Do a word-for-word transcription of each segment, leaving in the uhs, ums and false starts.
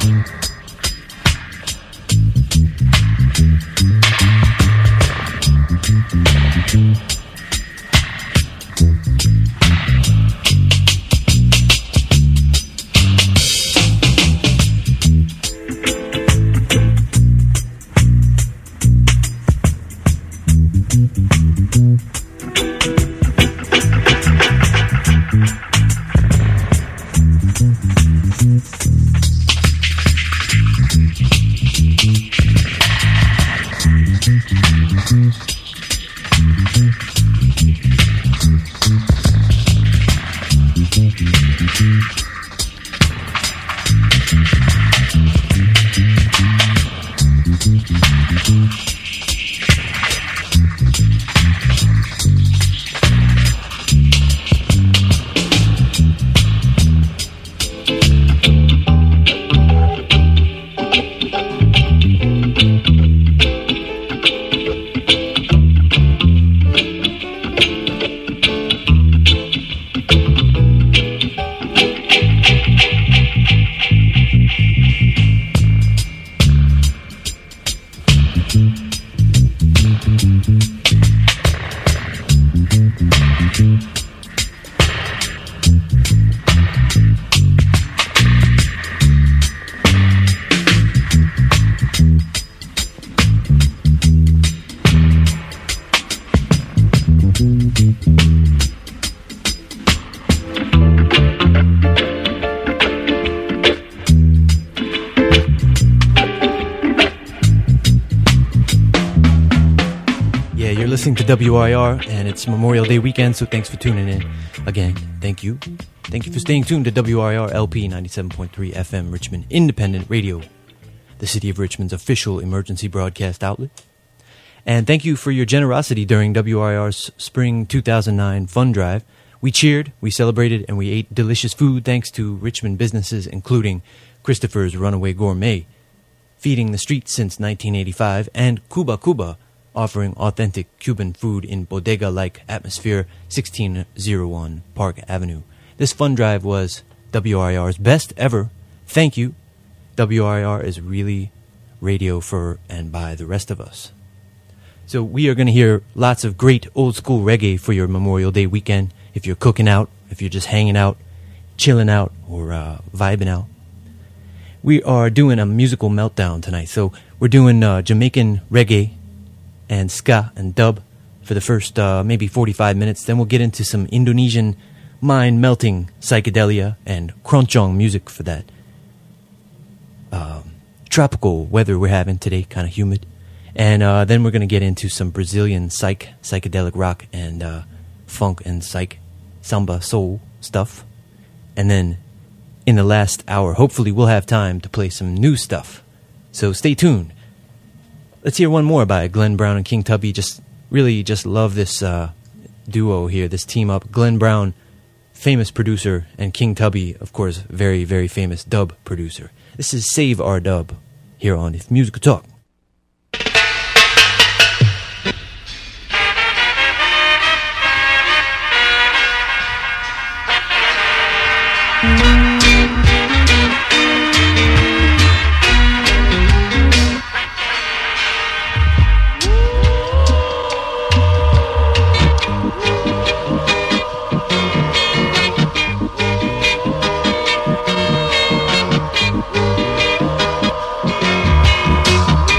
To W I R, and it's Memorial Day weekend, so thanks for tuning in again. Thank you. Thank you for staying tuned to W I R L P ninety-seven point three F M Richmond Independent Radio, the City of Richmond's official emergency broadcast outlet. And thank you for your generosity during W I R's Spring two thousand nine Fund Drive. We cheered, we celebrated, and we ate delicious food thanks to Richmond businesses, including Christopher's Runaway Gourmet, feeding the streets since nineteen eighty-five, and Cuba Cuba, offering authentic Cuban food in bodega-like atmosphere, sixteen oh one Park Avenue. This fund drive was W I R's best ever. Thank you. W I R is really radio for and by the rest of us. So we are going to hear lots of great old-school reggae for your Memorial Day weekend. If you're cooking out, if you're just hanging out, chilling out, or uh, vibing out. We are doing a musical meltdown tonight. So we're doing uh, Jamaican reggae and ska and dub for the first uh, maybe forty-five minutes. Then we'll get into some Indonesian mind-melting psychedelia and keroncong music for that um, tropical weather we're having today, kind of humid. And uh, then we're going to get into some Brazilian psych, psychedelic rock and uh, funk and psych, samba, soul stuff. And then in the last hour, hopefully we'll have time to play some new stuff. So stay tuned. Let's hear one more by Glenn Brown and King Tubby. Just really just love this uh, duo here, this team up. Glenn Brown, famous producer, and King Tubby, of course, very, very famous dub producer. This is Save Our Dub here on If Music Talk. We'll be right back.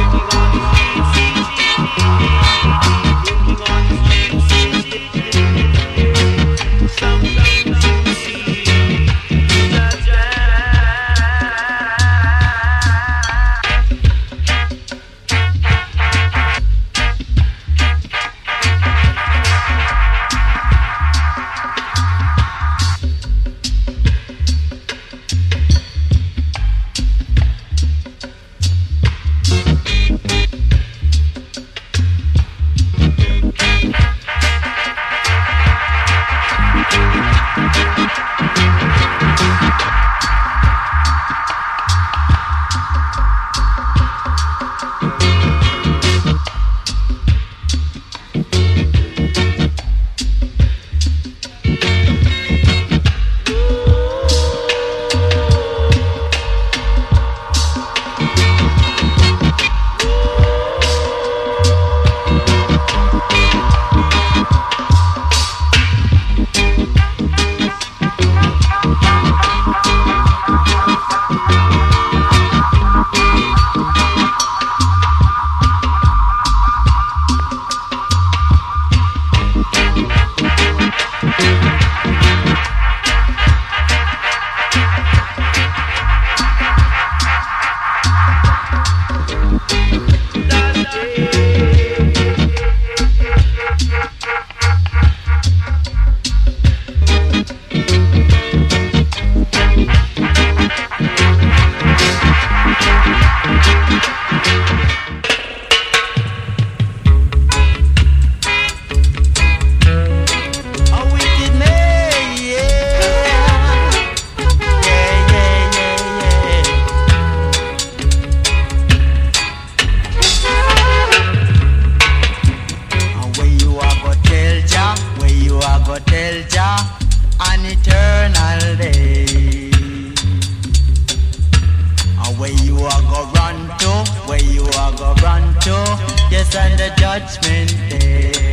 Where you are go run to, where you are go run to, yes, and the judgment day.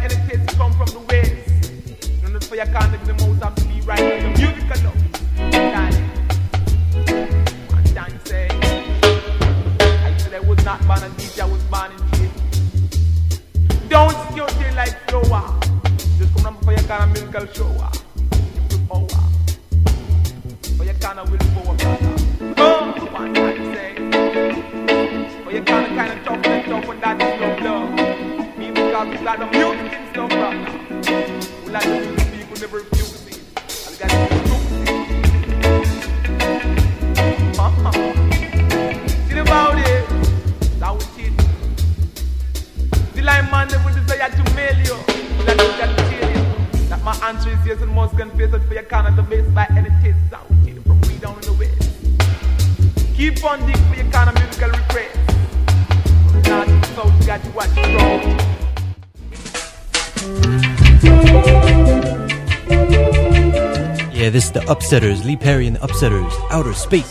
For your contact, the most have to be right with the music alone. Yakana will go up. Oh, one time say. But Yakana kind of tough and tough and that is no love. Me because we got the music and stuff right now. We like the music people never refuse it. And we got to refuse it. Uh-huh. See about it. That was it. The line man never desire to mail you. But I don't got to tell you. That my answer is yes and must confess it for your kind of the base by any taste. That was it from way down in the west. Keep on digging for your kind of musical request. Now the south you got to watch the road. Yeah, this is the Upsetters, Lee Perry and the Upsetters, Outer Space.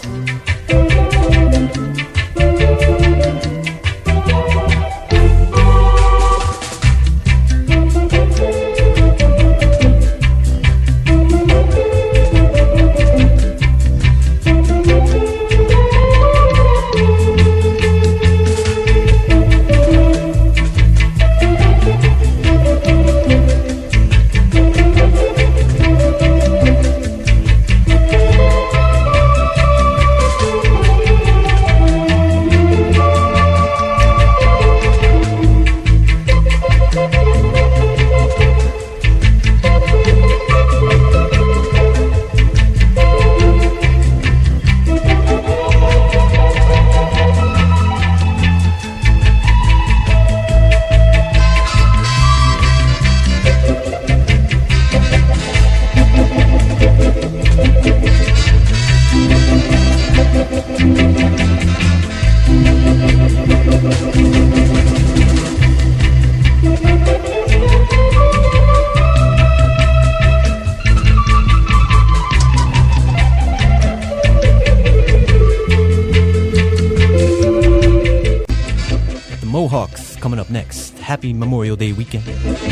Mohawks coming up next. Happy Memorial Day weekend.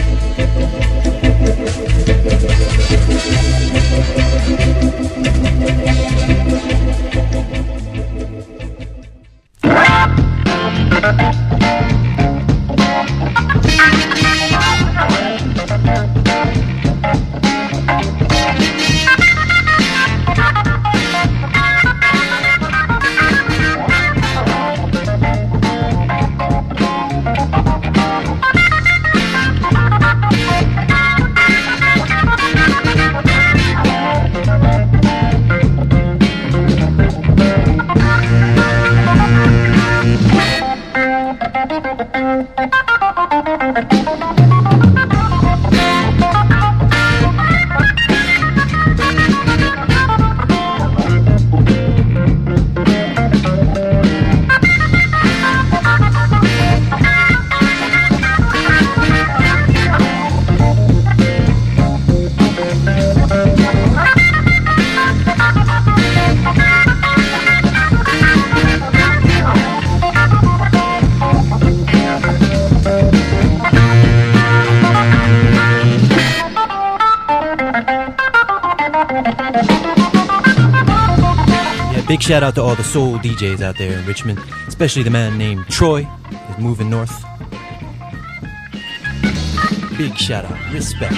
Big shout out to all the soul D Js out there in Richmond, especially the man named Troy, who's moving north. Big shout out, respect.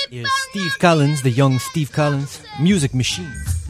Here's Steve Collins, the young Steve Collins, Music Machine.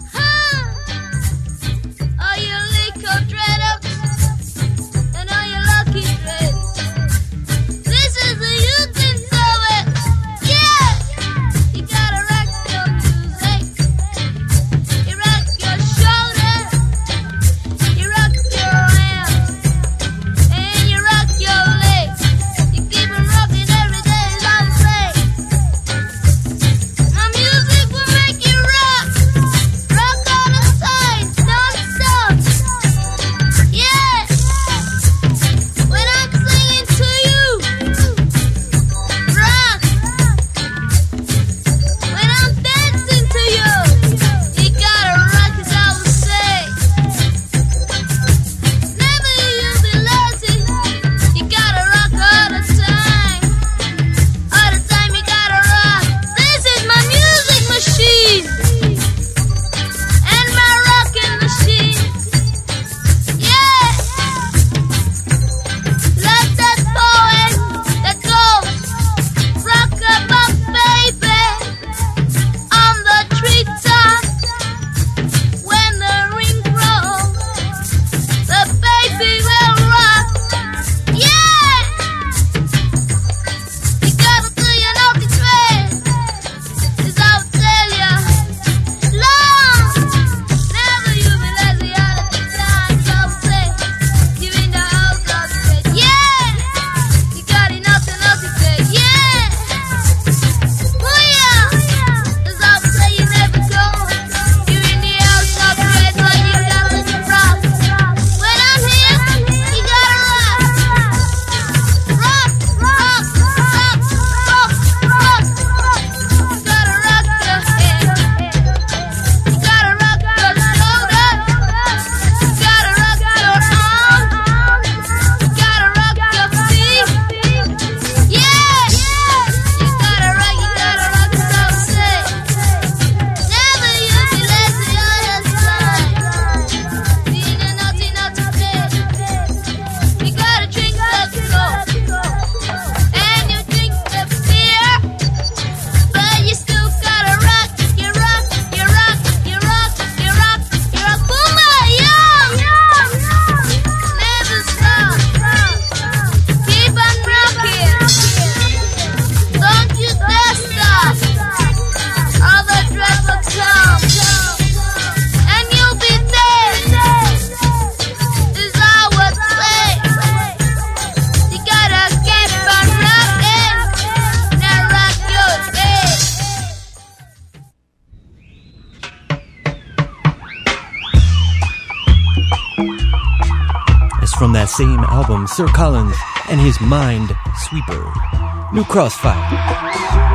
From that same album, Sir Collins and his Mind Sweeper, New Crossfire.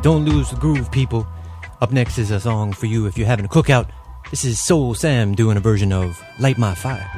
Don't lose the groove, people. Up next is a song for you if you're having a cookout. This is Soul Sam doing a version of Light My Fire.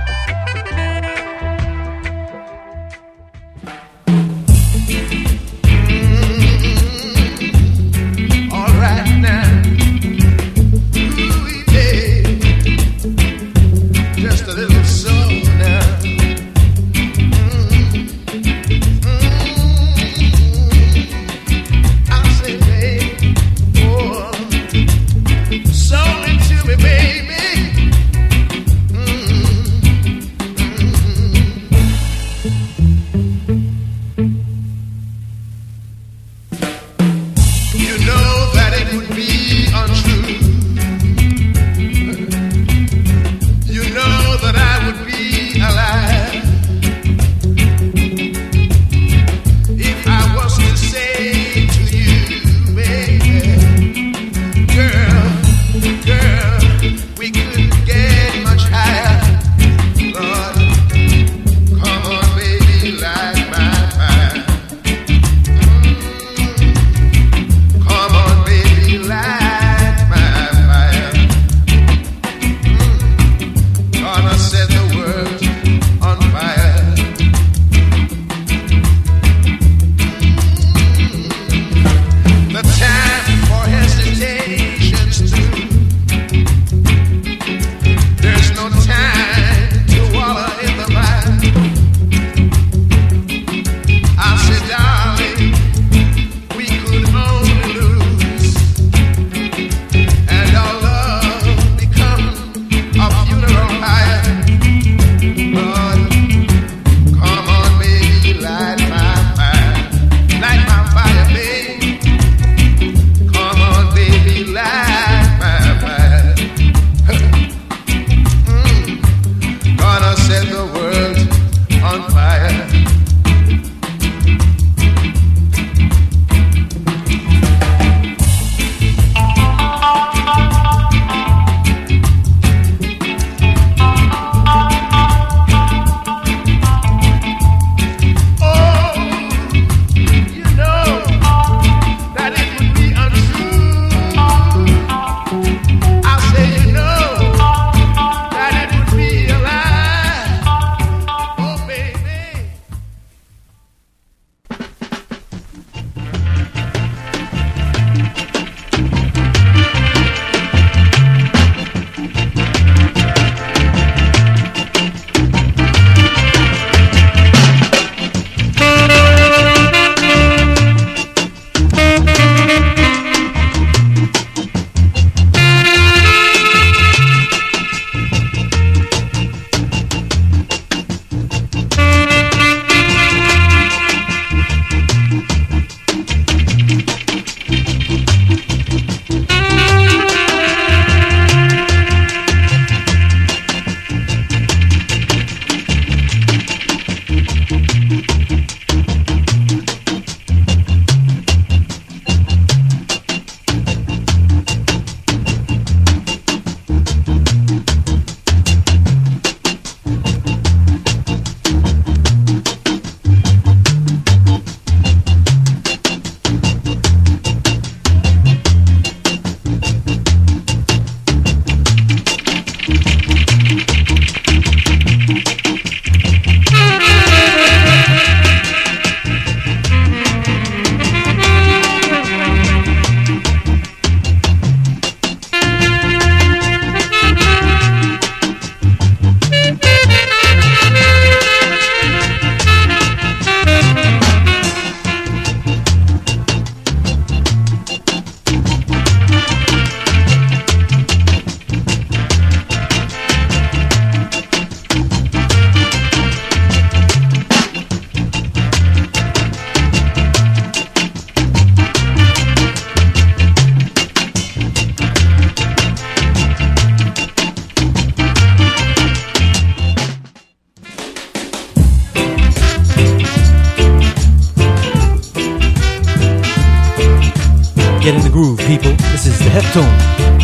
Get in the groove, people. This is the Heftone.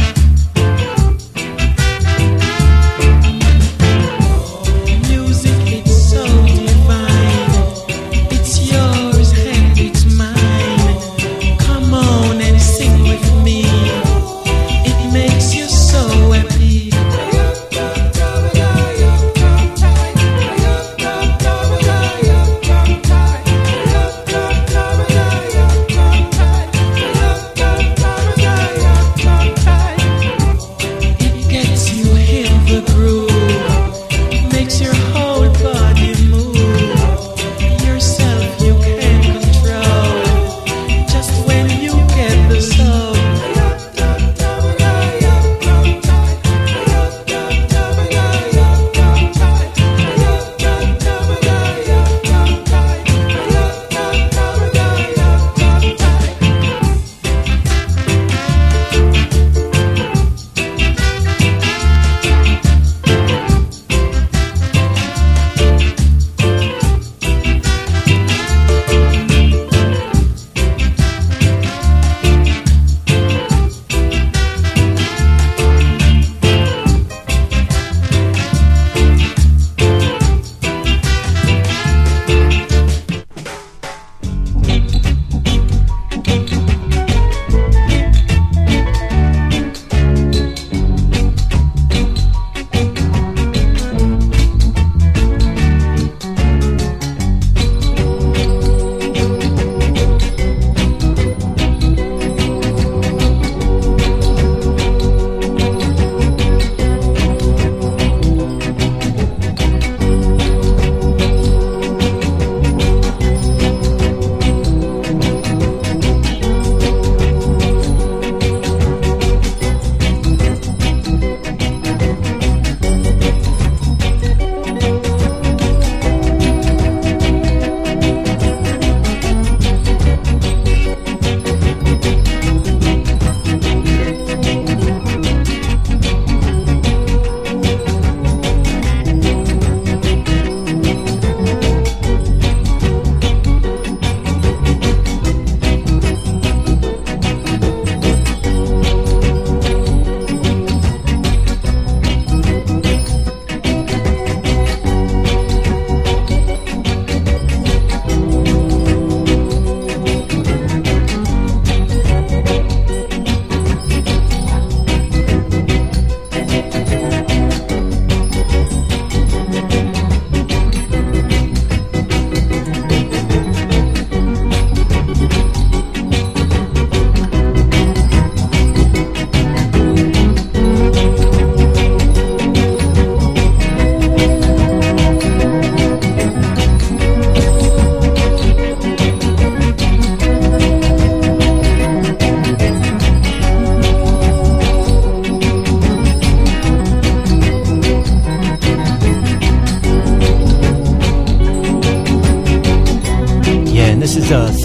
Come on.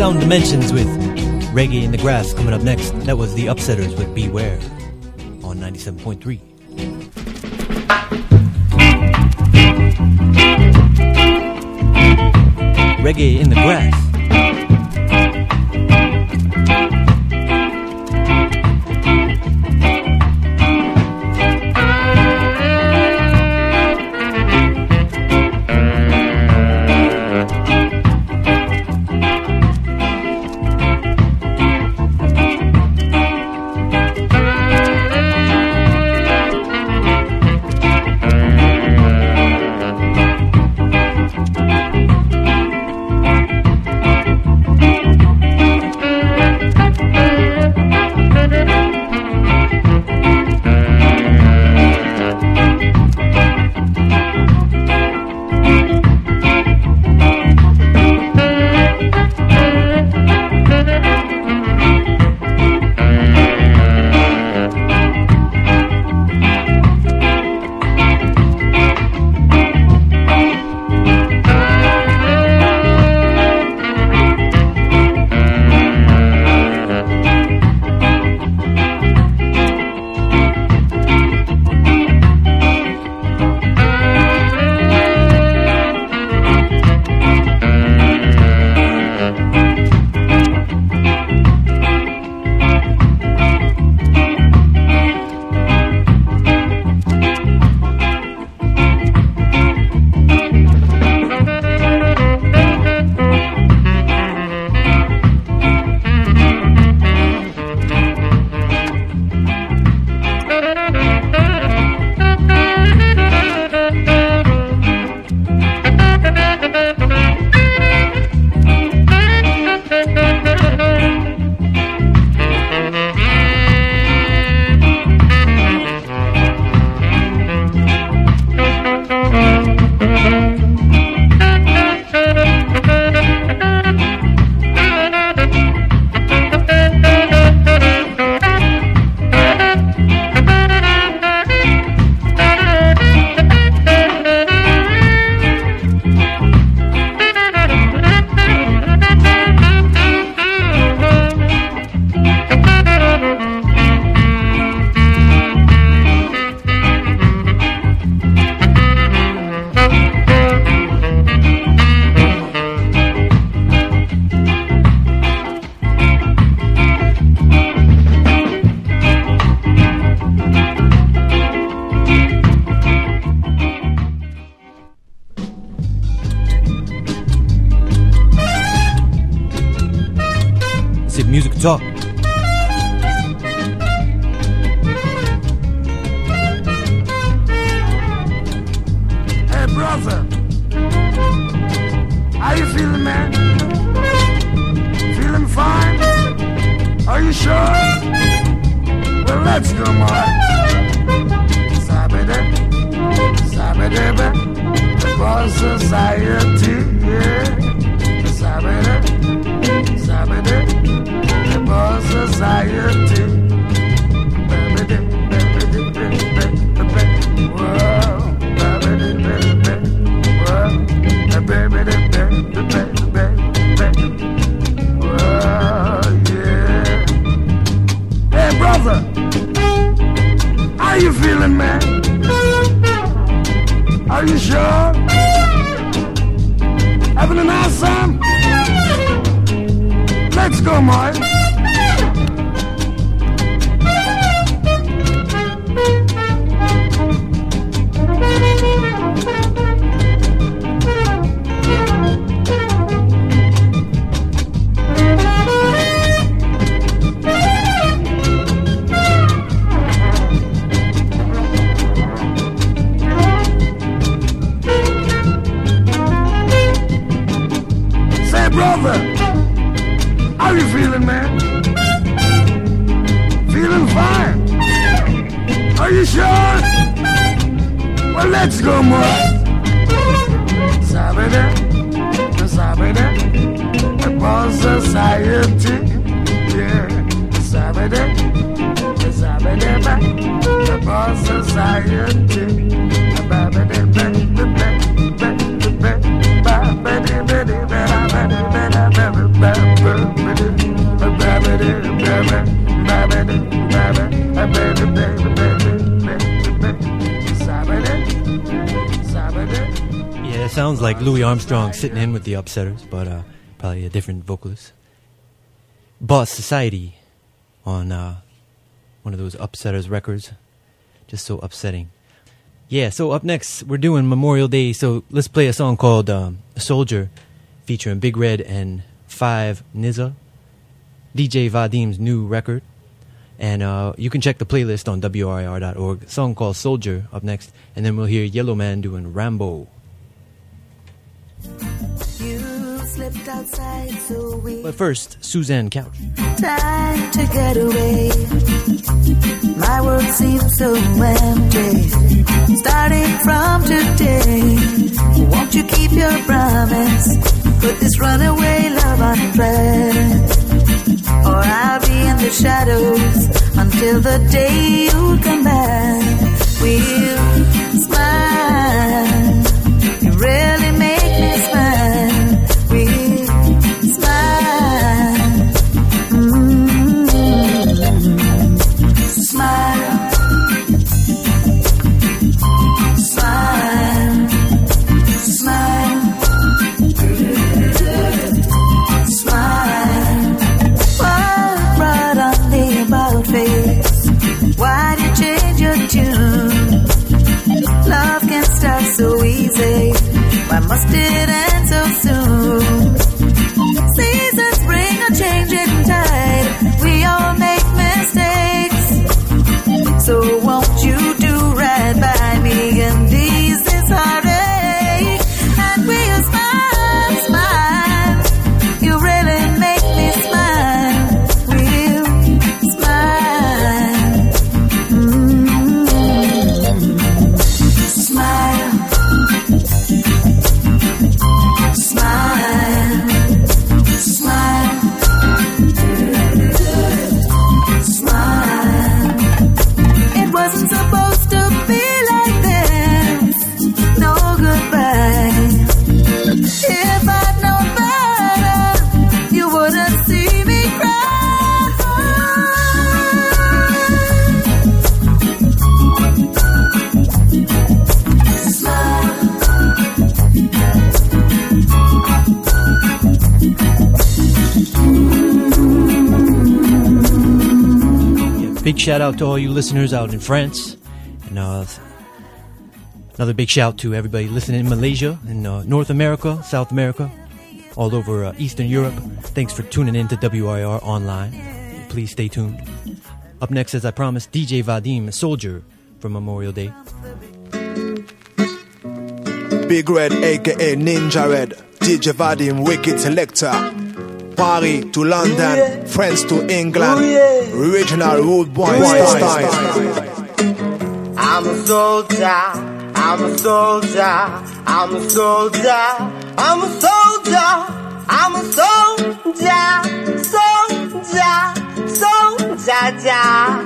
Sound Dimensions with Reggae in the Grass coming up next. That was the Upsetters with Beware on ninety-seven point three. Reggae in the Grass. Talk. Hey, brother. How you feeling, man? Feeling fine? Are you sure? Well, let's go, man. Sabede, sabede, for society, yeah. Sabede, sabede. For society, hey brother, how you feeling, man? Are you sure? Having a nice time? Let's go, man. Brother, how you feeling, man? Feeling fine? Are you sure? Well, let's go, more. Sabede, sabede, for society, yeah. Sabede, sabede, for society, babede, babede, babede, babede, babede. sounds like Louis Armstrong sitting in with the Upsetters, but uh, probably a different vocalist. Boss Society on uh, one of those Upsetters records. Just so upsetting. Yeah, so up next, we're doing Memorial Day, so let's play a song called um, Soldier, featuring Big Red and Five Nizza, D J Vadim's new record. And uh, you can check the playlist on W R I R dot org. A song called Soldier up next, and then we'll hear Yellow Man doing Rambo. You slipped outside, so we But first, Suzanne Couch. time to get away. My world seems so empty. Starting from today, won't you keep your promise? Put this runaway love on thread, or I'll be in the shadows until the day you come back. We'll smile. You really make me smile. We'll smile. Mm-hmm. Smile. Smile. Smile. Smile. What brought on the about face? Why did you change your tune? Love can start so easy. Why must it end so soon? Seasons bring a change in tide. We all make mistakes. So won't you do right by me and ease this heartache? And we'll smile, smile. You really make me smile. We'll smile. Mm-hmm. Smile. Smile. Smile. Smile. It wasn't supposed to be like this. No goodbye. If I'd known better, you wouldn't see me cry. Smile. Big shout out to all you listeners out in France. And uh, another big shout to everybody listening in Malaysia, in uh, North America, South America, all over uh, Eastern Europe. Thanks for tuning in to W R I R Online. Please stay tuned. Up next, as I promised, D J Vadim, Soldier, for Memorial Day. Big Red, aka Ninja Red, D J Vadim, Wicked Selector. Paris to London, Ooh, yeah. France to England, Ooh, yeah. original road boy Ooh, yeah. style. I'm a soldier, I'm a soldier, I'm a soldier, I'm a soldier, I'm a soldier, soldier, soldier, yeah.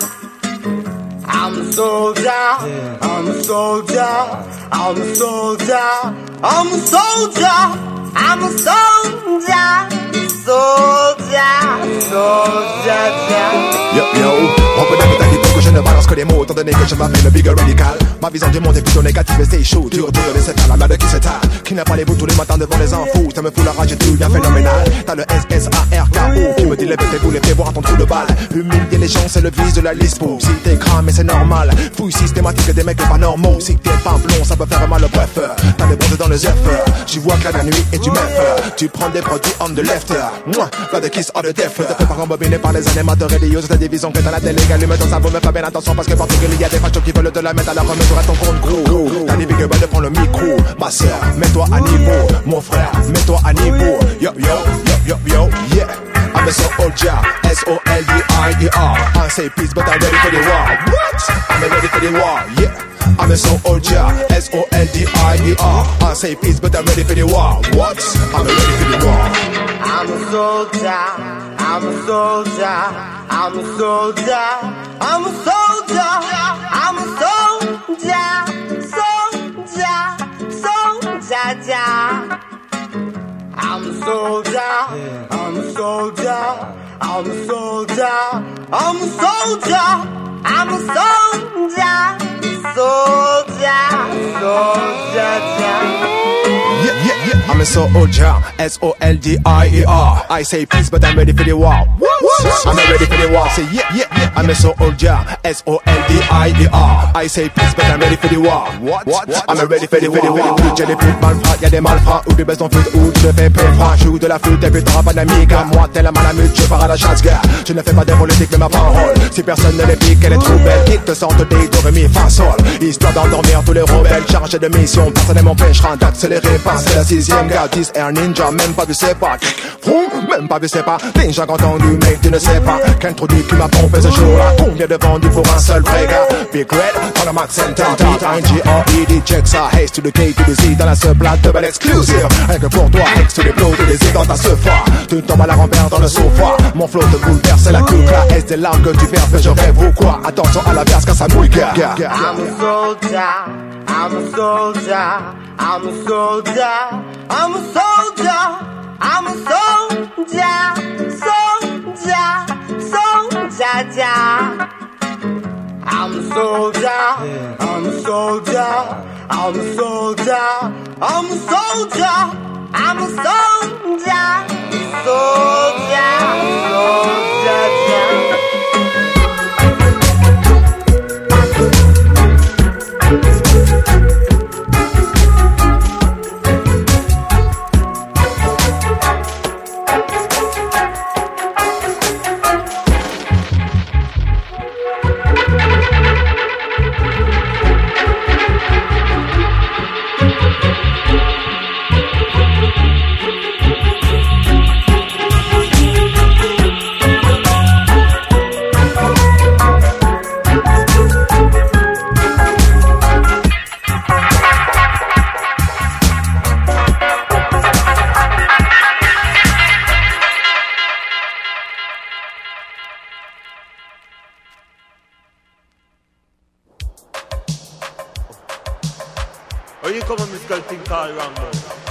I'm a soldier, I'm a soldier, I'm a soldier, I'm a soldier, I'm a soldier, soldier, soldier, yeah. Yo yo, on peut d'habiter qui dit que je ne balance que des mots, étant donné que je m'appelle le big radical. Ma vision du monde est plutôt négative et c'est chaud. Tu retournes de laisser faire la merde qui s'étale, qui n'a pas les bouts tous les matins devant les infos. Ça me fout la rage et tout bien phénoménal. T'as le S S A R K O qui me dit lève tes boules et fais boire ton trou de balle. Humilier les gens c'est le vice de la lispo. Si t'es cramé c'est normal, fouille systématique des mecs pas normaux. Si t'es pas blond ça peut faire mal au bref. T'as des bronzes dans les œufs, j'y vois que la nuit et du meuf. Tu prends des produits on the left. Moi, pas de kiss on the death. Te fais pas rembobiner par les animateurs religieux. C'est la division que t'as la télé. Allume ton cerveau, mais fais bien attention parce que partout il y a des fachos qui veulent te la mettre à la remise sur ton compte gros. T'as des big boys de prendre le micro. Ma soeur, mets-toi à niveau. Mon frère, mets-toi à niveau. Yo, yo, yo, yo, yo, yeah. I'm a soldier, S O L D I E R. I say peace, but I'm ready for the war. What? I'm ready for the war, yeah. I'm a soldier, S O L D I E R. I say peace, but I'm ready for the war. What? I'm ready for the war. I'm a soldier, I'm a soldier, I'm a soldier, I'm a soldier, I'm a soldier, soldier, soldier, yeah. I'm a soldier, I'm a soldier, I'm a soldier, I'm a soldier, I'm a soldier, soldier, soldier, yeah. I'm a soldier, S O L D I E R. I say peace, but I'm ready for the war. I'm ready for the war. Say yeah, yeah, yeah. I'm a soldier, S O L D I E R. I say peace, but I'm ready for the war. What? What? I'm ready for the war. J'ai des putes malfrats, y'a des malfrats ou des baisses en flûte ou tu le fais pétra. Joue de la flûte et puis t'auras pas d'amiga. Moi, tellement la mute, je pars à la chasse, gars. Je ne fais pas des politiques, mais ma parole. Si personne ne les pique, elle est trop belle. Quitte te sente des do, ré, mi, fa, sol. Histoire d'endormir tous les rebelles. Chargé de mission, personne ne m'empêchera d'accélérer. Passer la sixième, gars, dix Air Ninja. Même pas vu, c'est pas. Même pas vu, c'est pas. Ninja entendu, mec, tu ne sais pas. Qu'introduit qui m'a pompé ce jour-là. Combien de vendus pour un seul vrai gars. Big Red, dans la Max Center. B I G R E D, check ça. Haste to the K to the Z. Dans la seule plate de belle exclusive. Rien que pour toi, Hex to the blow to the Z dans ta sofa. Tu tombes à la rambert dans le sofa. Mon flow te bouleverse, c'est la coupe là. Est-ce des larmes que tu verses, mais je rêve ou quoi? Attention à la verse quand ça mouille, gars. I'm a soldier, I'm a soldier, I'm a soldier, I'm a soldier, I'm a soldier, soldier, soldier. I'm a soldier, I'm a soldier, I'm a soldier, I'm a soldier, I'm a soldier, soldier, soldier. Called Rambo.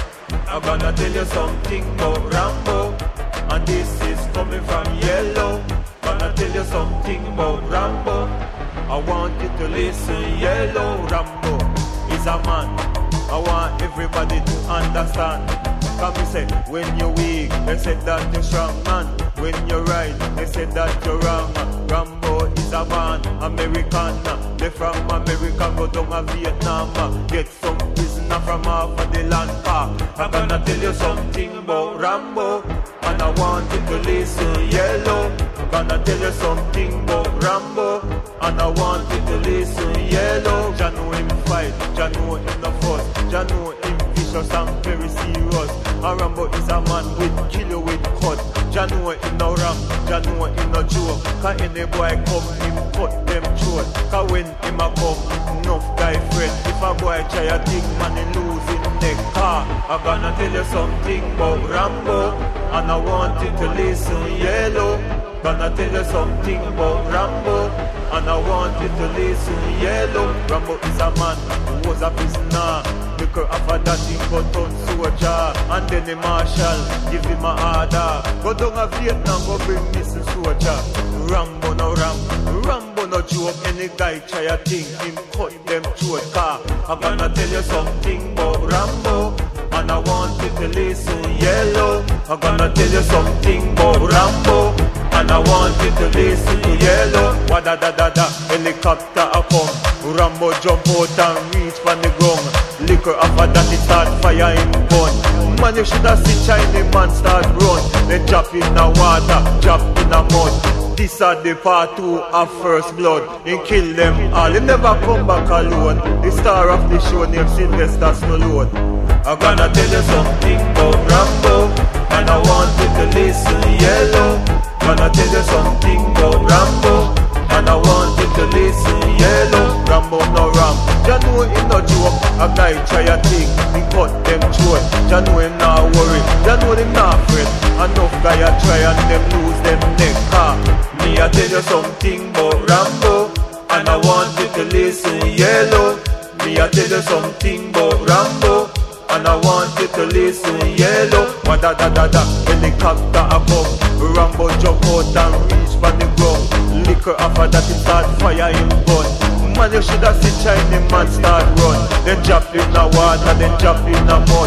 I'm gonna tell you something about Rambo, and this is coming from Yellow. Gonna tell you something about Rambo. I want you to listen. Yellow Rambo is a man. I want everybody to understand. Come me say, when you're weak, they said that you're strong, man. When you're right, they said that you're wrong. Rambo is a man, American. They from America, go down to Vietnam. Get some prisoner from half of the land park. I'm gonna tell you something about Rambo, and I want you to listen. Yellow, I'm gonna tell you something about Rambo, and I want you to listen. Yellow, Jah know him fight, Jah know him no fuss, Jah know him vicious and very serious. And Rambo is a man with kill you with cut. Jah know him no ram, Jah know him no joke. Cause any boy come, him cut them throat. Cause when him a come, enough guy friend. If a boy try a thing, man he lose him neck. Car, I'm gonna tell you something about Rambo, and I want you to listen. Yellow, gonna tell you something about Rambo, and I want you to listen. Yellow, Rambo is a man who was a prisoner. Because after that he got on soldier, and then the marshal give him a order. Go down to Vietnam, go bring missing soldier. Rambo no ram, Rambo no joke. Any guy try a thing, him cut them throat. Car, I'm gonna tell you something about Rambo, and I want you to listen. Yellow, I'm gonna tell you something about Rambo, and I want you to listen to Yellow. Wada da da da, helicopter a come. Rambo jump out and reach from the ground. Liquor after that he start fire in gun. Man, you should have seen Chinese man start run. They drop in the water, drop in the mud. This are the part two of First Blood. He kill them all, he never come back alone. The star of the show named Sylvester Stallone. I'm gonna tell you something about Rambo, and I want you to listen. Yellow, gonna tell you something about Rambo, and I want you to listen. Yellow, Rambo no ram, Jah know him no joke. A guy try a thing, he cut them throat. Jah know him not worry, Jah know him not fret. Enough guy a try and them lose them neck. Car, me I tell you something about Rambo, and I want you to listen. Yellow, me I tell you something about Rambo, and I want you to listen. Yellow, wada da da da, helicopter a come. Rambo jump out and reach from the ground. Liquor after that he start fire in gun. Man, you should have seen Chinese man start run. Then drop in the water, then drop in the mud.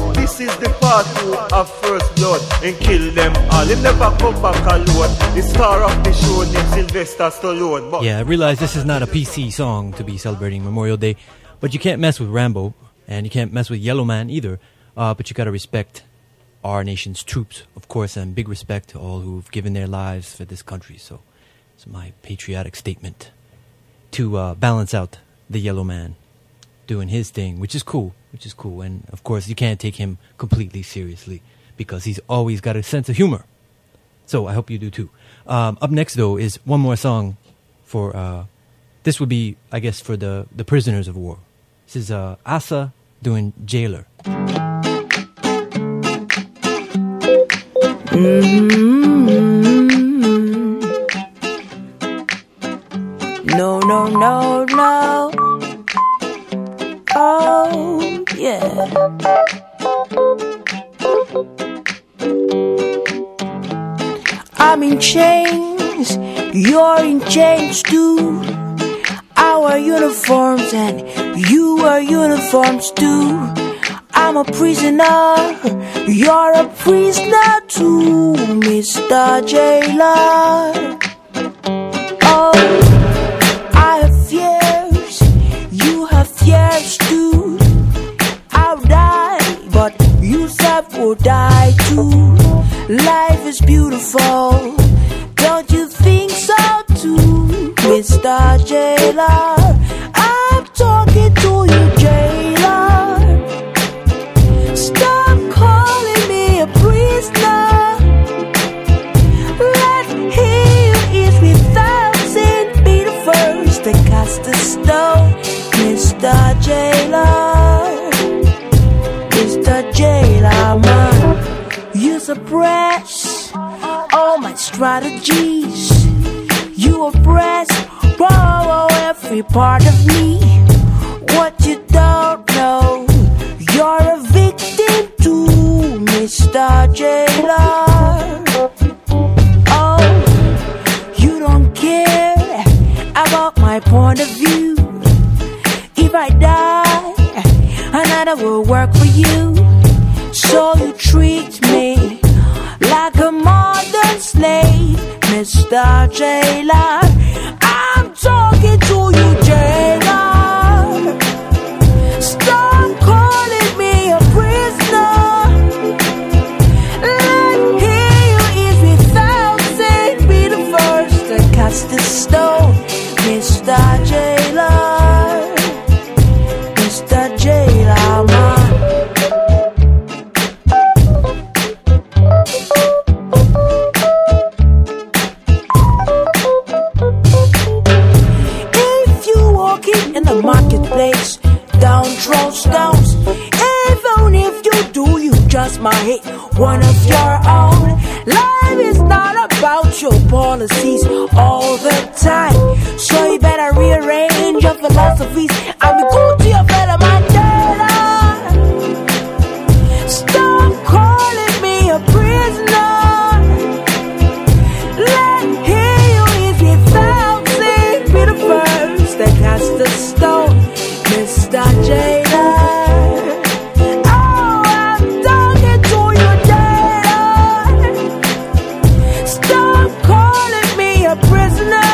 this is the part two of First Blood. And kill them all, he never come back alone. The star of the show named Sylvester Stallone. But yeah, I realize this is not a P C song to be celebrating Memorial Day, but you can't mess with Rambo, and you can't mess with Yellow Man either. Uh, but you gotta respect our nation's troops, of course, and big respect to all who've given their lives for this country. So it's my patriotic statement to uh, balance out the Yellow Man doing his thing, which is cool, which is cool. And of course, you can't take him completely seriously because he's always got a sense of humor. So I hope you do too. Um, up next, though, is one more song for, uh, this would be, I guess, for the, the prisoners of war. This is uh, Asa doing Jailer. Mm-hmm. No, no, no, no. Oh, yeah. I'm in chains, you're in chains too. Our uniforms and you are uniforms too. I'm a prisoner, you're a prisoner too, Mister Jailer. Oh, I have fears, you have fears too. I'll die, but you self will die too. Life is beautiful, don't you think so too, Mister Jailer? I'm talking to you, Jailer. Stop calling me a prisoner. Let him is without sin be the first to cast the stone, Mister Jailer. Mister Jailer, man, you suppress all my strategies. You oppress, oh, every part of me. What you don't know, you're a victim too, Mister Jailer. Oh, you don't care about my point of view. If I die, another will work for you. So you treat me like a modern slave, Mister Jailer. I'm talking to you, Jailer. Stop calling me a prisoner. Let him is without sin be the first to cast the stone, Mister Jailer. Mister Jailer, man. In the marketplace, down throw stones. Even if you do, you just might hit one of your own. Life is not about your policies all the time, so you better rearrange your philosophies. I'm the good to your fellow Mandela. Stop calling me a prisoner. Let him is without sin be the first that has the stone, Mister Jailer. Oh, I'm talking to you, Jailer. Stop calling me a prisoner.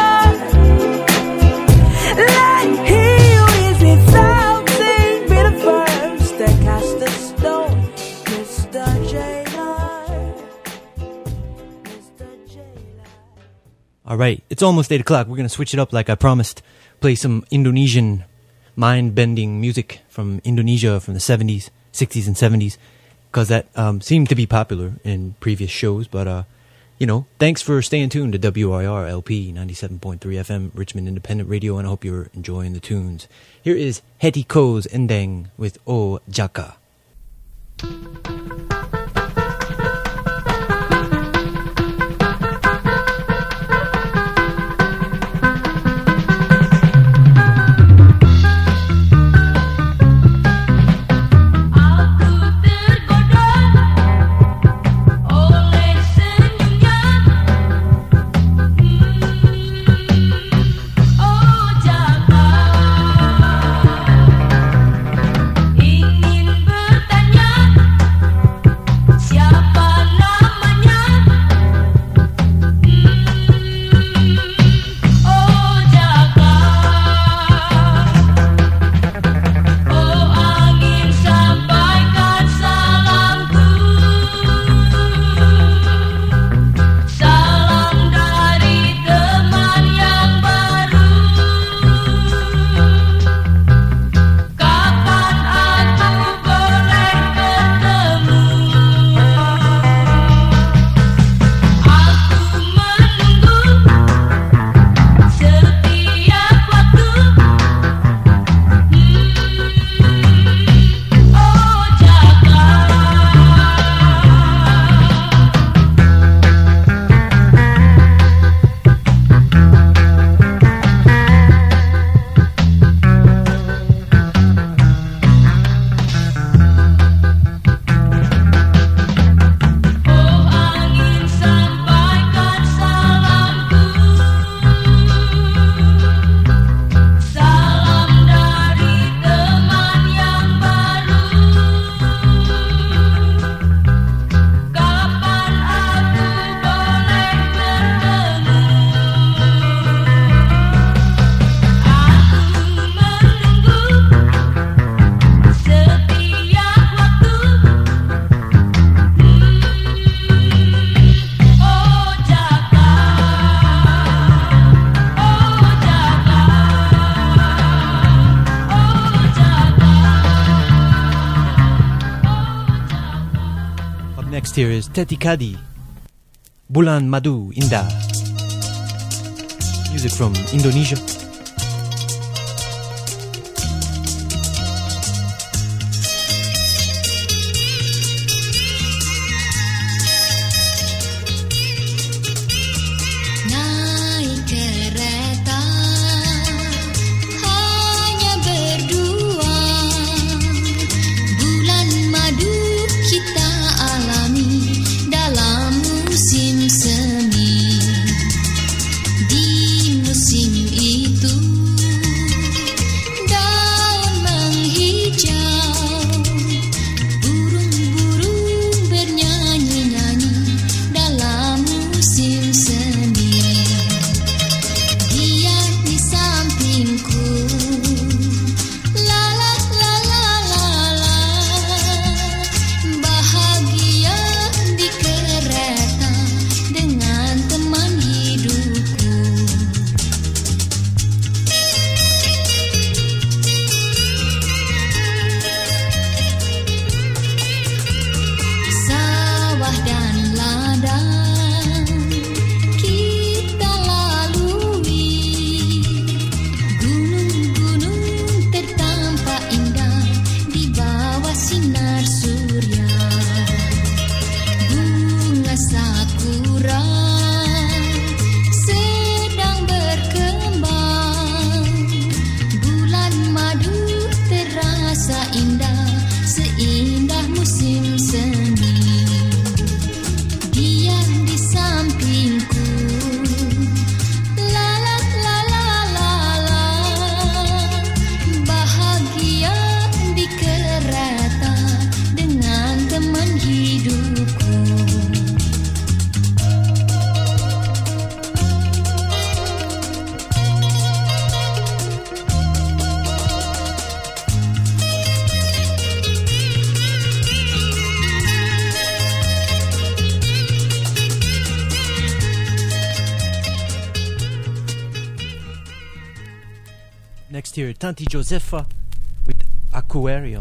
Let him is without sin be the first that cast the stone, Mister Jailer. Mister Jailer. All right, it's almost eight o'clock. We're going to switch it up like I promised. Play some Indonesian mind-bending music from Indonesia from the seventies, sixties, and seventies, because that um, seemed to be popular in previous shows. But, uh, you know, thanks for staying tuned to W R I R L P ninety-seven point three F M, Richmond Independent Radio, and I hope you're enjoying the tunes. Here is Hetty Ko's Endeng with O Jaka. Ingin bertanya next here is Teti Kadi, Bulan Madu Indah. Music from Indonesia. Next here, Tanti Josefa with Aquarium.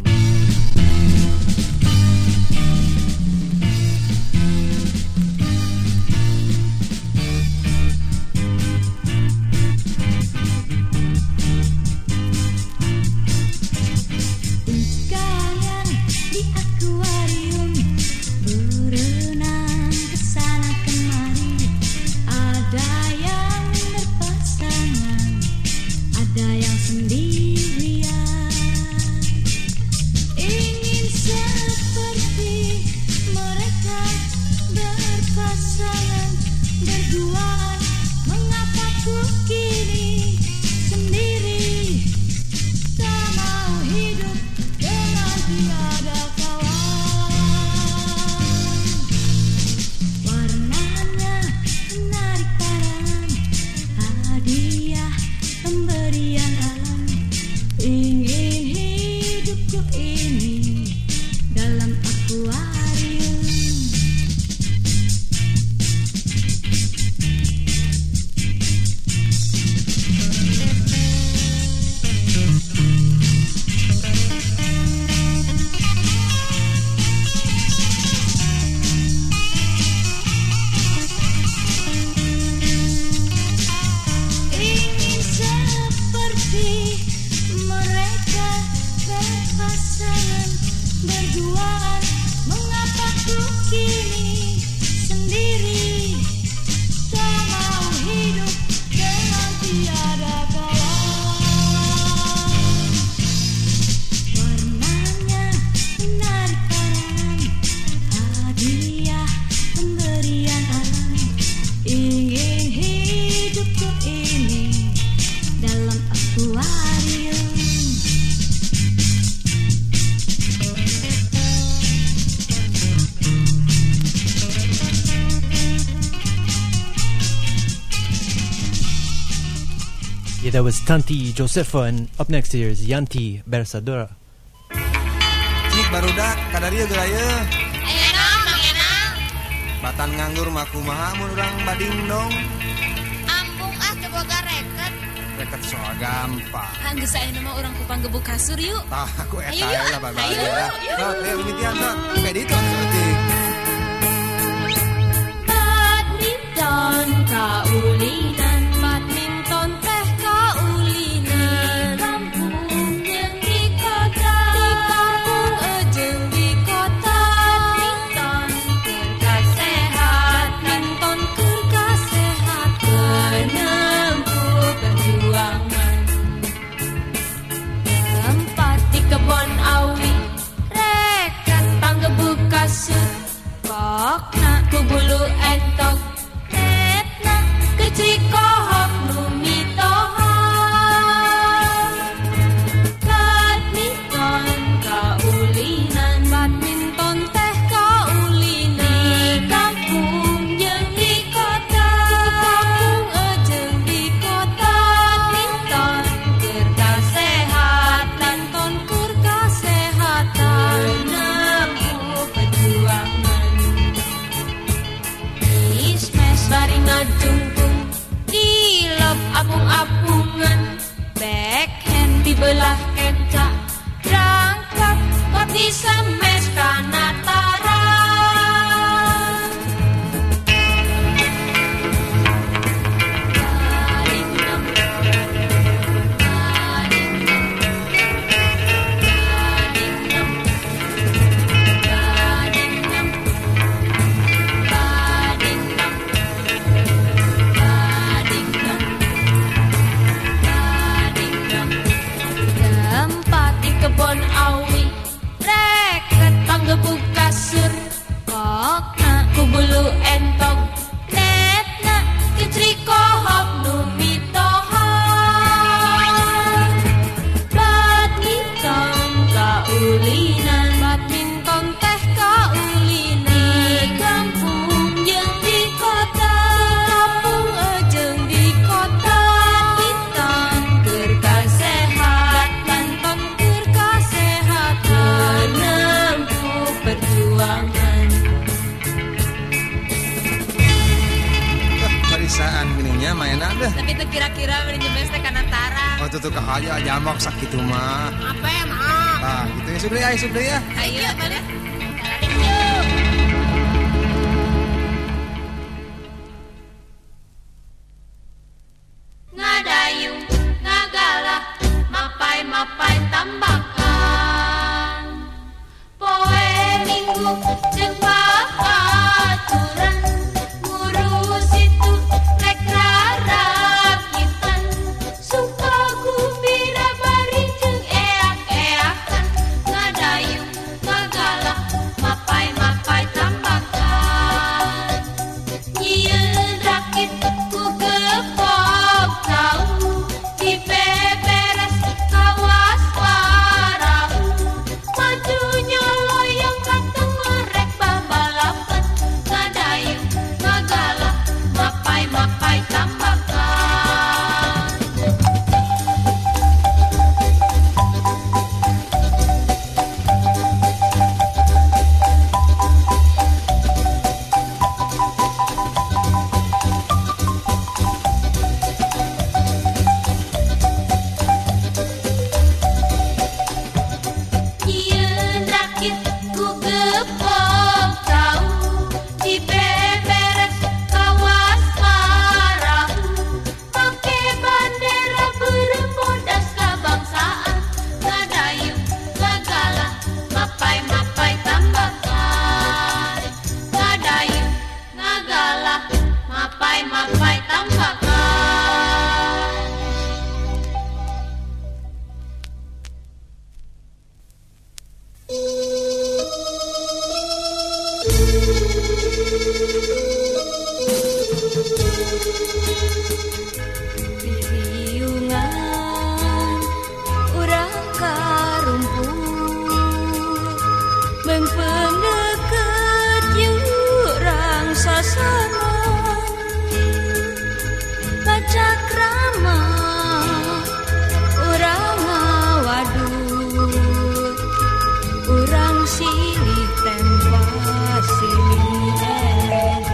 That was Tanti Josefa, and up next here is Yanti Bersadora. Cik barudak kadaria geraya. Ayeuna Mang Enang. Batan nganggur mah kumaha mun urang bading dong. Ampung ah teu boga reket. Reket soal gampang. Hanggeus ayeuna mah urang kupang gebuk kasur yuk. Tah aku eta Ayo, lah babari. ayo, yuk. Nah, teh mimitian tah. Kayak ditu atuh. kaulinan badminton teh kaulinan kampung jeung di kota di kampung jeung di kota badminton keur sehat badminton keur sehat menempuh perjuangan tempat di kebon awi rekat panggebuk kasut kokna ku bulu entok etna kecik kohok numi toha badminton kaulinan badminton teh kaulinan di kampung jeung di kota di kampung jeung di kota badminton keur kasehatan ton keur kasehatan nempuh perjuangan ismes bari ngajungkung di lob apung-apungan backhand di belah kenca berangkat kok di semes kana tara tempat di kebon awi reket panggebuk kasur kokna ku bulu entog netna kecri kohok numi toha badminton kaulinan badminton teh kaulinan di kampung jeung di kota kampung jeung di kota badminton keur kasehatan ton keur kasehatan nempuh perjuangan Barisaan gininya mainan deh. Tapi itu kira-kira menjemes teh kana tara. Oh tuh tuh kahaya jamak sakitu mah. Apa ya maaf? Nah gitu ya sudah ya sudah ya. Ayo mana? Ngadayung, ngagalah, mapai-mapai tambakan. Poe minggu jeung babaturan ngurus itu rek rarakitan. Suka gembira bari jeung eak-eakan. Ngadayung, ngagalah, mapai-mapai tambakan. Nyieun rakit ku gepok tahu dibeberes kawas parahu majunya loyong kantong rek babalapan ngadayung ngagalah mapai-mapai tambakan nyieun rakit ku gepok tahu dibeberes kawas parahu make bandera beureum bodas kabangsaan ngadayung ngagalah mapai-mapai tambakan ngadayung ngagalah mapai-mapai tambakan Piriungan urang karumput mempendeket jurang sasana pacakrama urang ngawadut urang silih tempa silih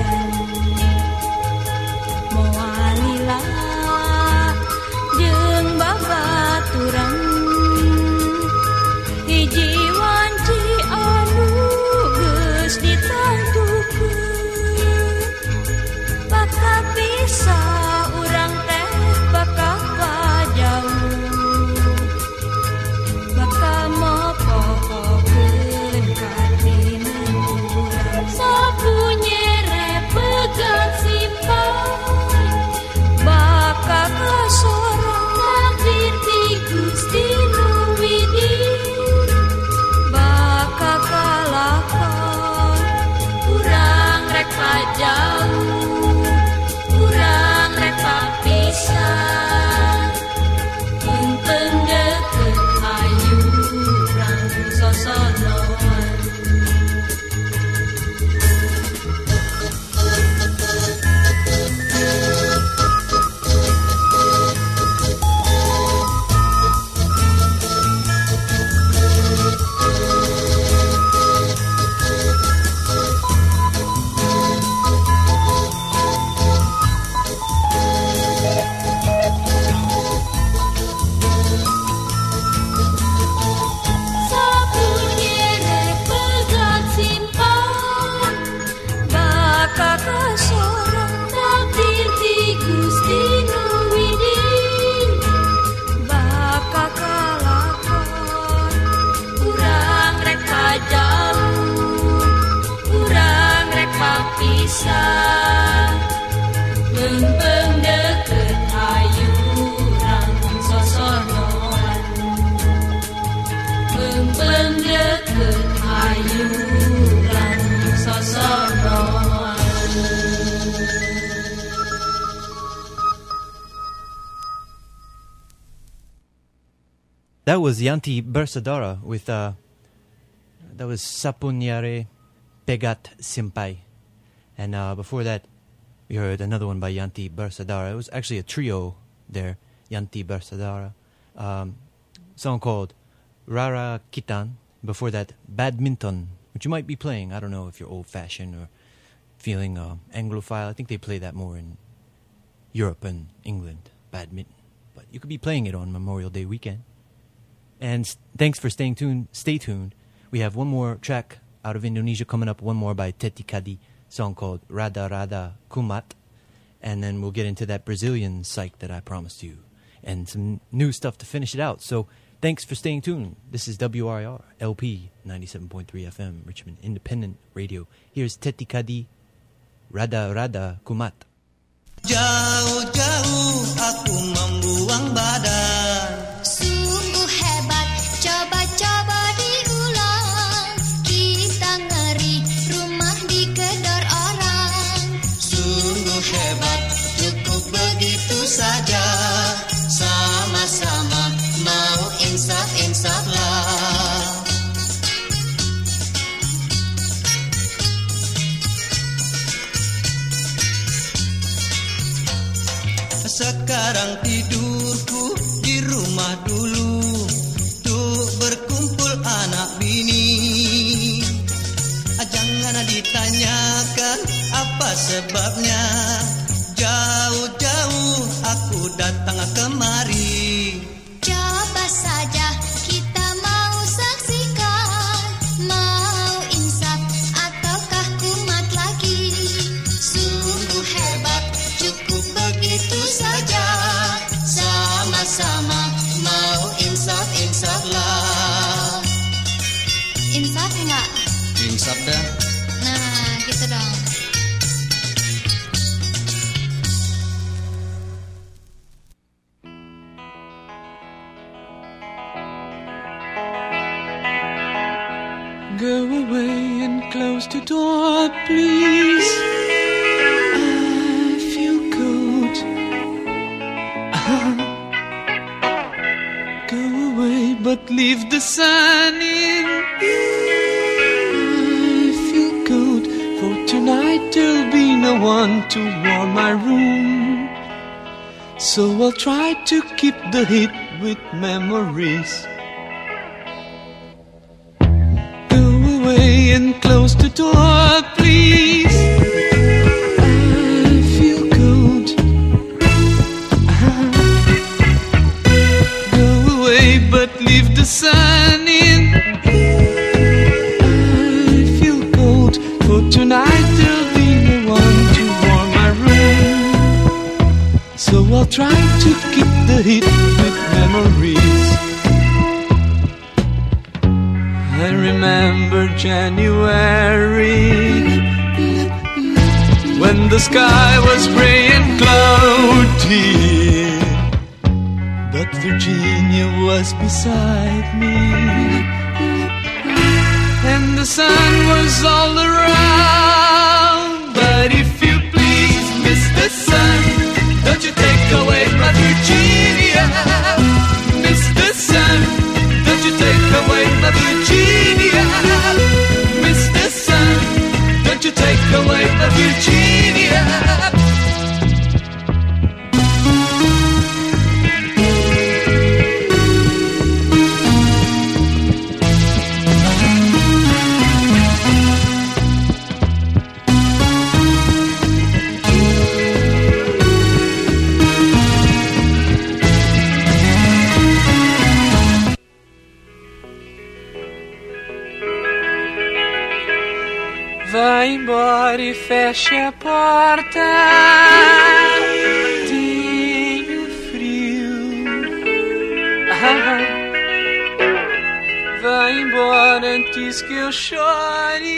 That was Yanti Bersadara with, uh, that was Sapunyare Pegat Simpai. And uh, before that, we heard another one by Yanti Bersadara. It was actually a trio there, Yanti Bersadara. Um, song called Rara Kitan. Before that, Badminton, which you might be playing. I don't know if you're old-fashioned or feeling uh, Anglophile. I think they play that more in Europe and England, badminton. But you could be playing it on Memorial Day weekend. And s- thanks for staying tuned. Stay tuned. We have one more track out of Indonesia coming up, one more by Teti Kadi, song called Rada Rada Kumat. And then we'll get into that Brazilian psych that I promised you. And some new stuff to finish it out. So thanks for staying tuned. This is W R I R L P ninety-seven point three F M, Richmond Independent Radio. Here's Teti Kadi, Rada Rada Kumat. Jauh-jauh aku membuang badan. Sungguh hebat, coba-coba diulang. Kita ngeri, rumah dikedor orang. Sungguh hebat, cukup begitu saja. Sama-sama mau insaf-insaf lah. Sekarang tidurku di rumah dulu, tuh berkumpul anak bini. Jangan ditanyakan apa sebabnya, jauh-jauh aku datang kemari. Coba saja kita mau saksikan, mau insaf ataukah kumat lagi. Sungguh hebat, cukup begitu saja. Sama-sama mau insaf-insaf lah. Insaf enggak? Insaf dah. Nah, gitu dong. Go away and close the door, please. I feel cold. Go away, but leave the sun in. I feel cold, for tonight there'll be no one to warm my room. So I'll try to keep the heat with memories. And close the door, please. I feel cold. Go away, but leave the sun in. I feel cold, for tonight there'll be no one to warm my room. So I'll try to keep the heat with memories. I remember January, when the sky was gray and cloudy, but Virginia was beside me, and the sun was all around. But if you please, Mister Sun, don't you take away my Virginia. Mister Sun, don't you take away my Virginia. Mister Sun, don't you take away my Virginia. Vai embora e feche a porta. Tenho frio. Ah, vai embora antes que eu chore.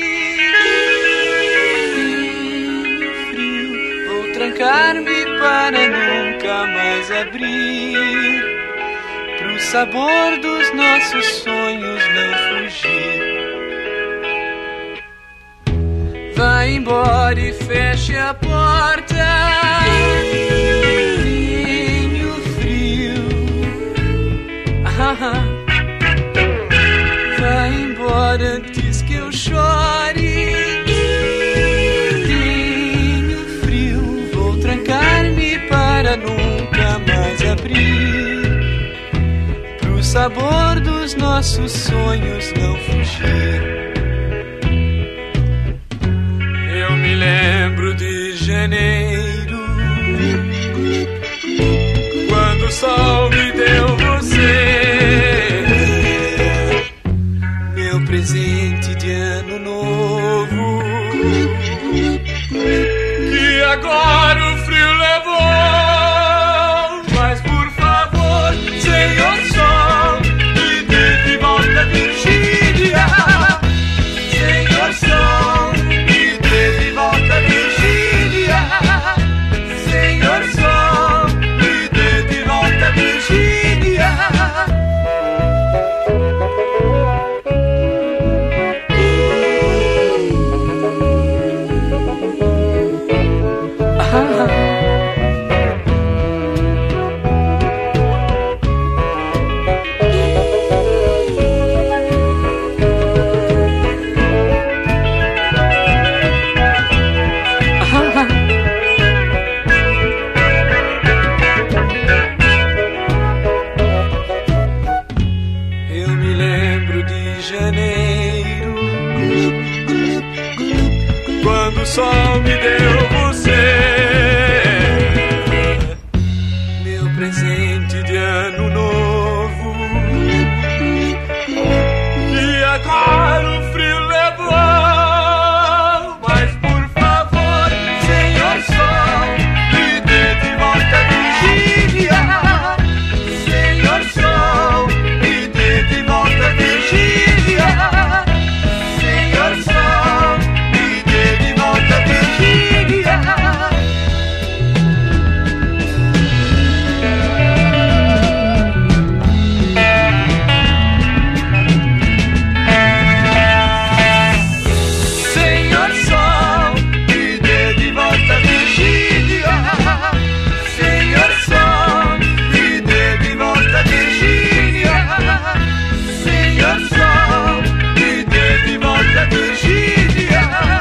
Tenho frio. Vou trancar-me para nunca mais abrir, pro sabor dos nossos sonhos não fugir. Vai embora e feche a porta. Tenho frio. Ah, chorar antes que eu chore. Tenho frio, vou trancar-me para nunca mais abrir, pro sabor dos nossos sonhos não fugir. Eu me lembro de janeiro, quando o sol me deu você, meu presente de ano novo, que agora o frio levou. Mas por favor, Senhor Sol, me dê de volta a Virgínia. Senhor Sol, me dê de volta a Virgínia. Senhor Sol, me dê de volta a Virgínia. Eu me lembro de janeiro, quando o sol me deu você, meu presente de ano novo, que agora o frio levou. Mas por favor, Senhor Sol, me dê de volta a Virgínia. Senhor Sol, me dê de volta a Virgínia. Senhor Sol, me dê de volta a Virgínia. Senhor Sol, me dê de volta a Virgínia. Senhor Sol, me dê de volta a Virgínia. Senhor Sol, me dê de volta a Virgínia.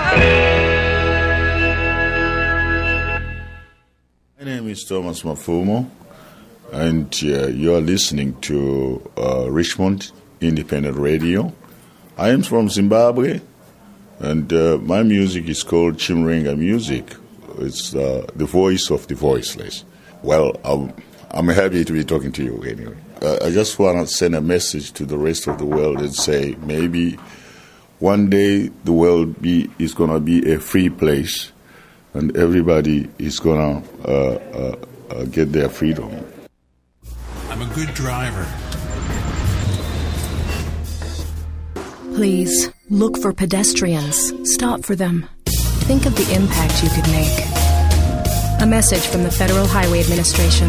My name is Thomas Mafumo, and uh, you are listening to uh, Richmond Independent Radio. I am from Zimbabwe, and uh, my music is called Chimrenga music. It's uh, the voice of the voiceless. Well, I'm, I'm happy to be talking to you anyway. Uh, I just want to send a message to the rest of the world and say maybe one day the world be is going to be a free place, and everybody is going to uh, uh, uh, get their freedom. I'm a good driver. Please, look for pedestrians. Stop for them. Think of the impact you could make. A message from the Federal Highway Administration.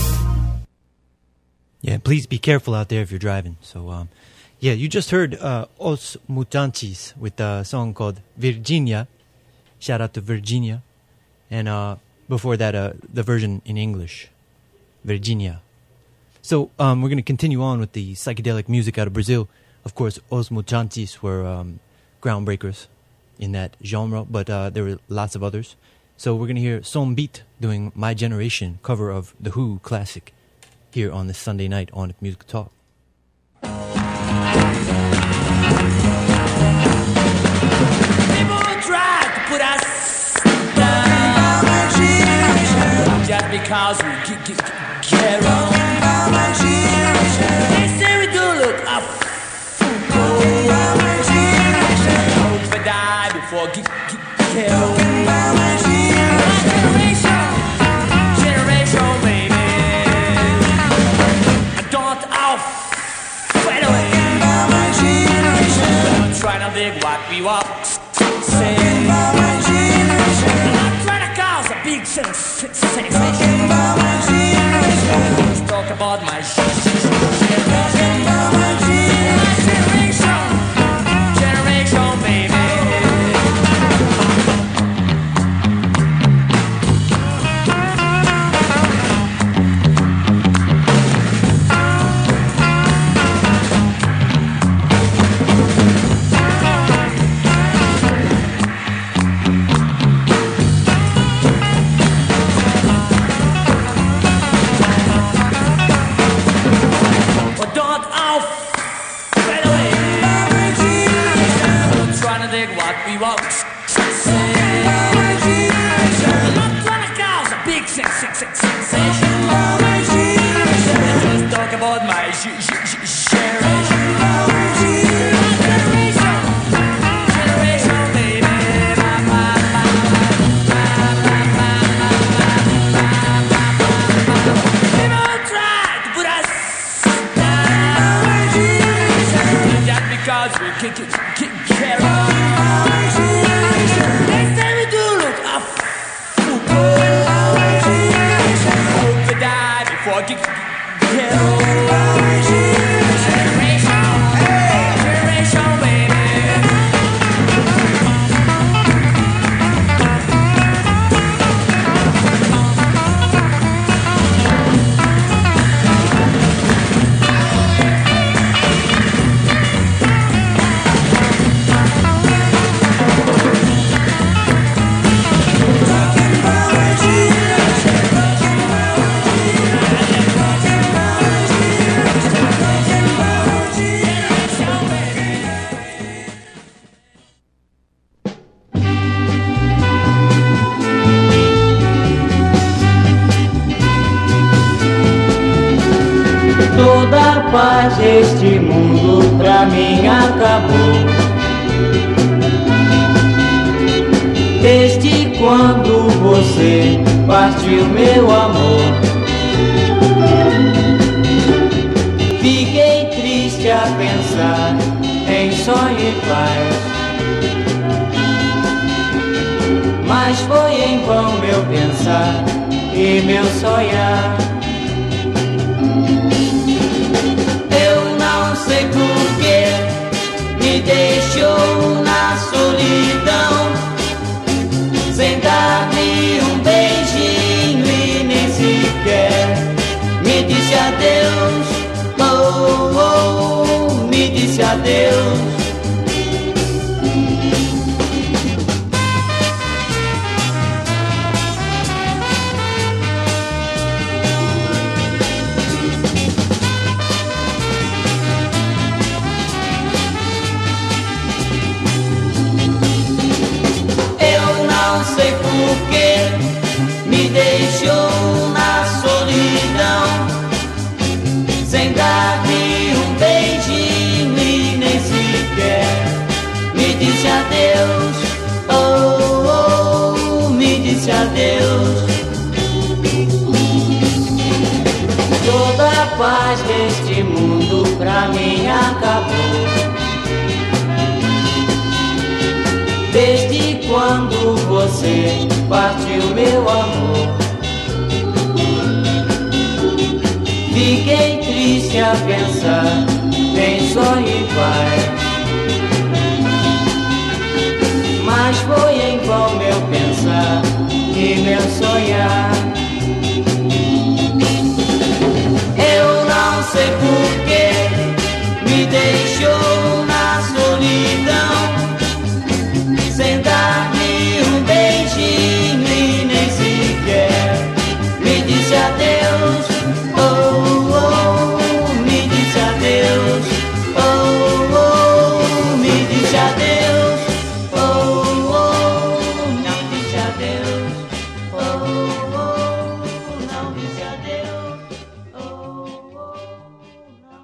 Yeah, please be careful out there if you're driving. So, um, yeah, you just heard uh, Os Mutantes with a song called Virginia. Shout out to Virginia. And uh, before that, uh, the version in English, Virginia. So um, we're going to continue on with the psychedelic music out of Brazil. Of course, Os Mutantes were um, groundbreakers in that genre, but uh, there were lots of others. So we're going to hear Som Beat doing My Generation, cover of The Who classic, here on this Sunday night on Music Talk. People try to put us down just because we get, get, get around. They say we do look up. Hope we die before get, get, get around. Generation, generation, baby. Don't off, fade away. Don't try to dig what we want. Say, not trying to cause a big sensation. Let's talk about my generation, generation, baby. my sh- sh- sh- generation. Because we kick it, kick care of. Next time we do look a fool. Hope to die before kick care of. Generation, generation, baby. Toda a paz deste mundo pra mim acabou. Desde quando você partiu, meu amor. Fiquei triste a pensar em sonho e paz, mas foi em vão meu pensar e meu sonhar. Não sei por que me deixou na solidão, sem dar-me um beijinho e nem sequer me disse adeus. Oh, oh, me disse adeus. Me deixou na solidão, sem dar-me um beijinho e nem sequer me disse adeus. Oh, oh, me disse adeus. Toda a paz deste mundo pra mim acabou. Desde quando você partiu, meu amor. Fiquei triste a pensar em sonho e paz, mas foi em vão meu pensar e meu sonhar. Eu não sei por que me deixou na solidão, sem dar-me um beijinho e nem sequer me disse adeus. Oh, oh, me disse adeus. Oh, oh, me disse adeus. Oh, oh, não disse adeus. Oh, oh, não disse adeus. Oh, oh, não.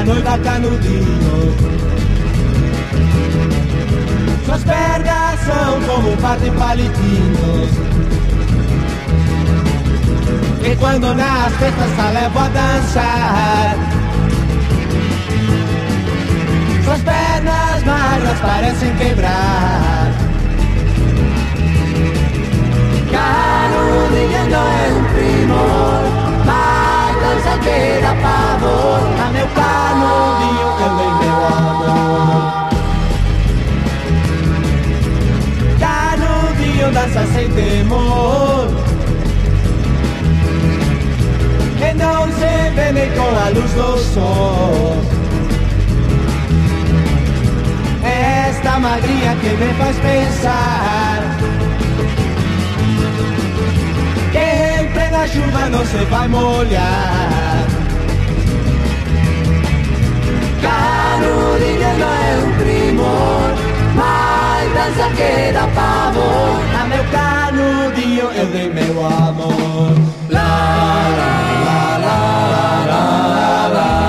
noiva Canudinho. Suas pernas são como um par de palitinhos que quando nas festas a levo a dançar. Suas pernas magras parecem quebrar. Canudinho não é um primor, mas dança que dá pavor. A meu canudinho eu dei meu amor. Canudinho dança sem temor, que não se vê nem com a luz do sol. É esta magrinha que me faz pensar que em plena chuva não se vai molhar. Canudinho não é um primor, mas dança que dá pavor. A meu canudinho eu dei meu amor. La la la la la la.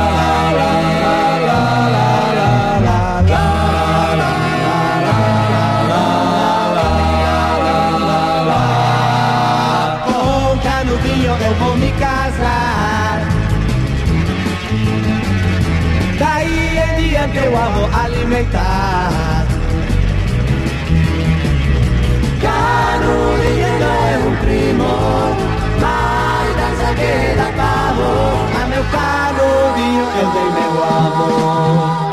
Eu vou me casar, daí em diante eu a vou alimentar. Canudinho não é um primor, mas dança que dá pavor. A meu canudinho eu dei meu amor.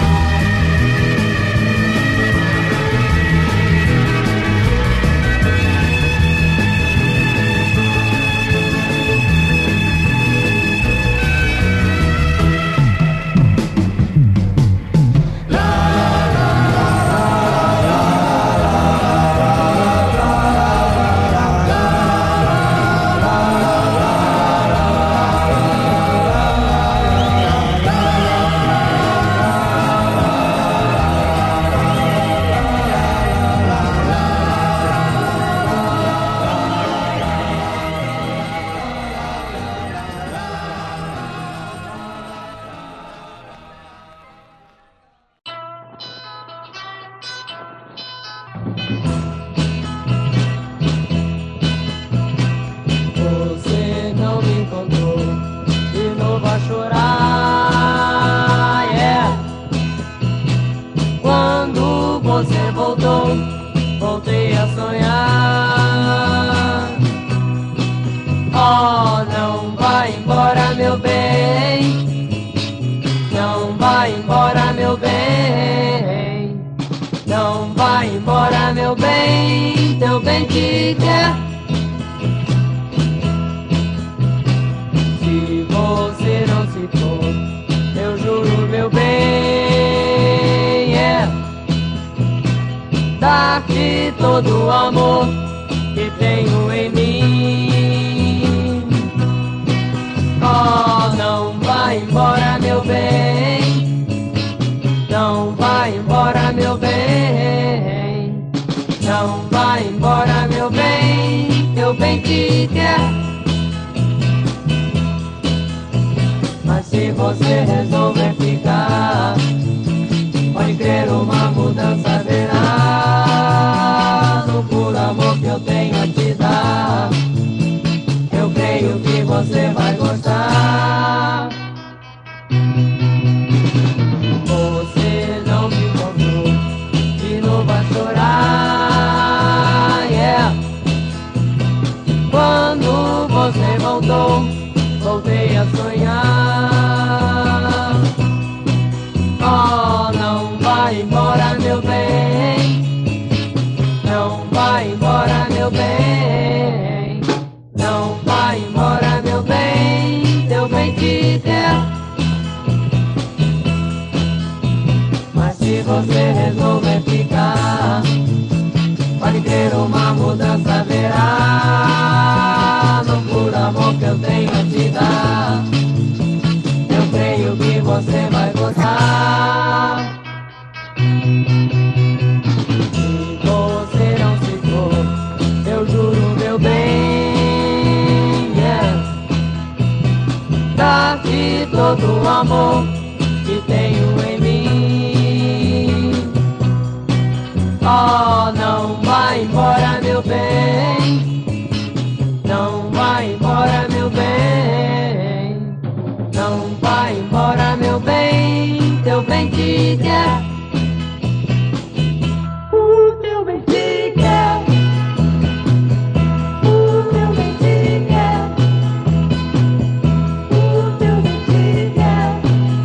Todo o amor que tenho em mim. Oh, não vai embora, meu bem. Não vai embora, meu bem. Não vai embora, meu bem. Eu bem te quero. Mas se você resolver ficar, pode crer, uma mudança verá. Por amor que eu tenho a te dar, eu creio que você vai gostar. Você não me contou, de novo a chorar, yeah. Quando você voltou, voltei a sonhar. Oh, não vai embora, meu bem. Não vai embora, meu bem. Não vai embora, meu bem. Teu bem te quer. Mas se você resolver ficar, pode crer, uma mudança verá. No puro amor que eu tenho a te dar, eu creio que você vai gostar. Eu juro, meu bem, yeah. Dá-te todo o amor que que tenho em mim. Oh, não vai embora, meu bem. Não vai embora, meu bem. Não vai embora, meu bem. Teu bem te quer. O teu bem te quer. O teu bem te quer. O teu bem te quer.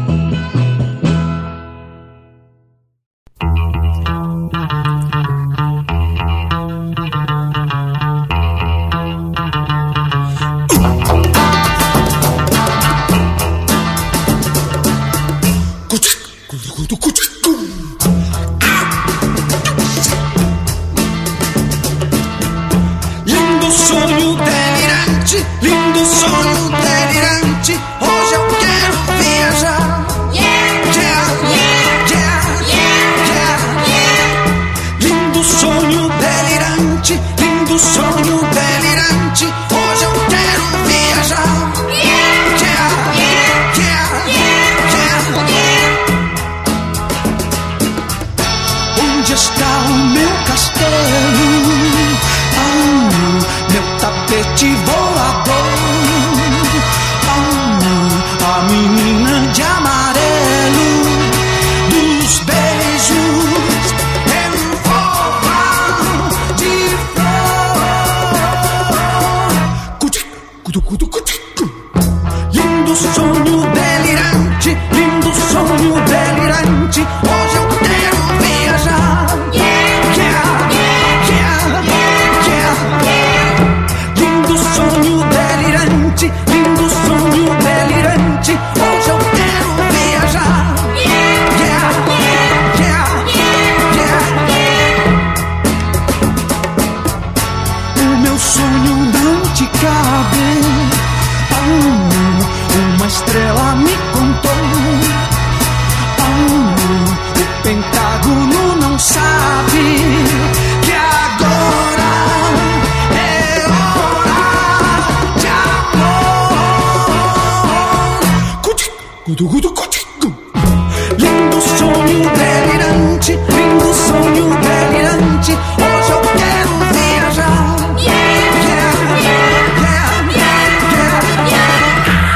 Lindo sonho delirante, lindo sonho delirante. Hoje eu quero viajar. Yeah, yeah, yeah, yeah, yeah. Lindo sonho delirante, lindo sonho delirante. Hoje eu quero viajar. Yeah, yeah, yeah, yeah, yeah. Onde está o meu castelo? Meu tapete voador. Oh não, a menina de amarelo dos beijos em forma de flor. Cuti, cutu, cutu, cuti, cu. Lindo sonho delirante, lindo sonho delirante. Hoje eu quero viajar. Yeah, yeah, yeah, yeah, yeah. Lindo sonho delirante, lindo sonho delirante. Hoje eu quero viajar. Yeah, yeah, yeah, yeah, yeah. O meu sonho não te cabe. Oh, uma estrela me contou. Oh, o Pentágono não sabe que agora é hora de amor. Cuti, cutu, cutu, cuti, cu. Lindo sonho delirante, lindo sonho delirante. Hoje eu quero viajar. Yeah, yeah, yeah, yeah, yeah, yeah.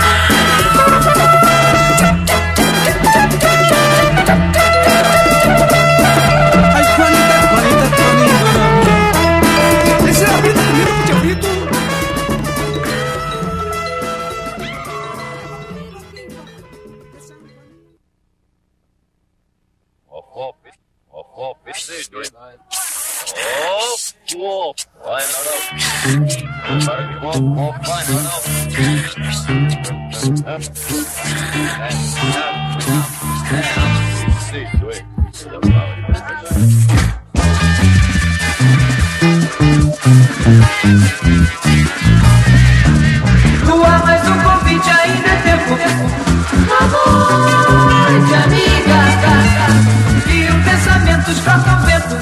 Ai, Juanita, Juanita, Juanita. Esse é a vida, primeiro que tinha ouvido. Lua, mais um convite, ainda é tempo. Amor de amiga, e o pensamento escorta o vento.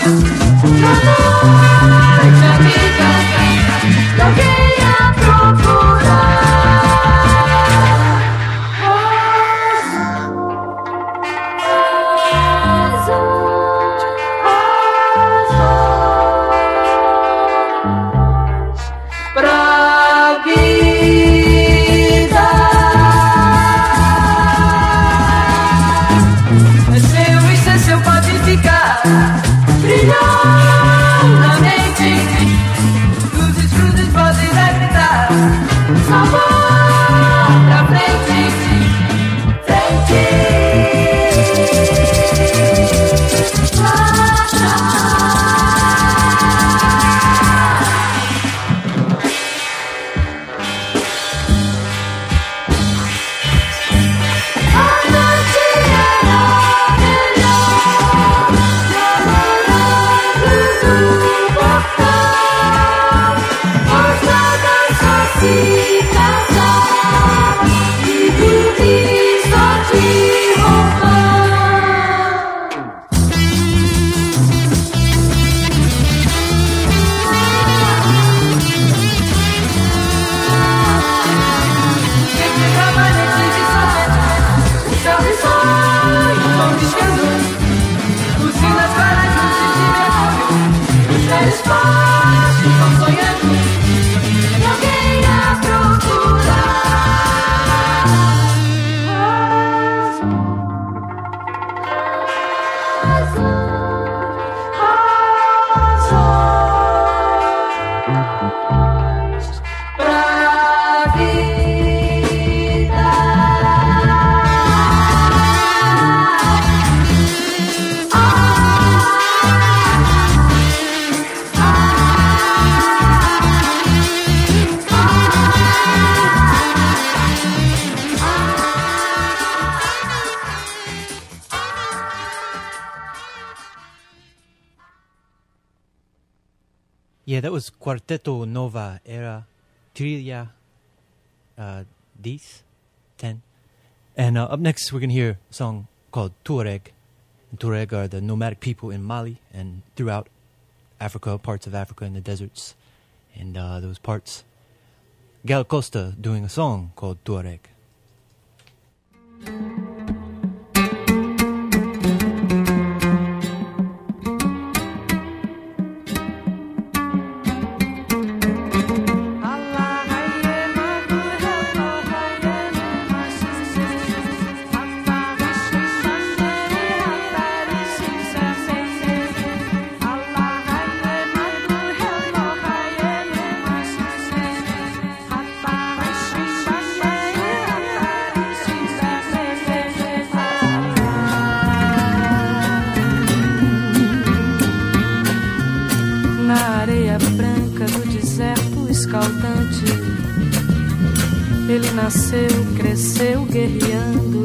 Amor de amiga, joguei a procurar. Yeah, that was Quarteto Nova Era Trilha uh, Dez, ten. And uh, up next, we're going to hear a song called Tuareg. And Tuareg are the nomadic people in Mali and throughout Africa, parts of Africa in the deserts. And uh, those parts, Gal Costa doing a song called Tuareg. Ele nasceu, cresceu guerreando,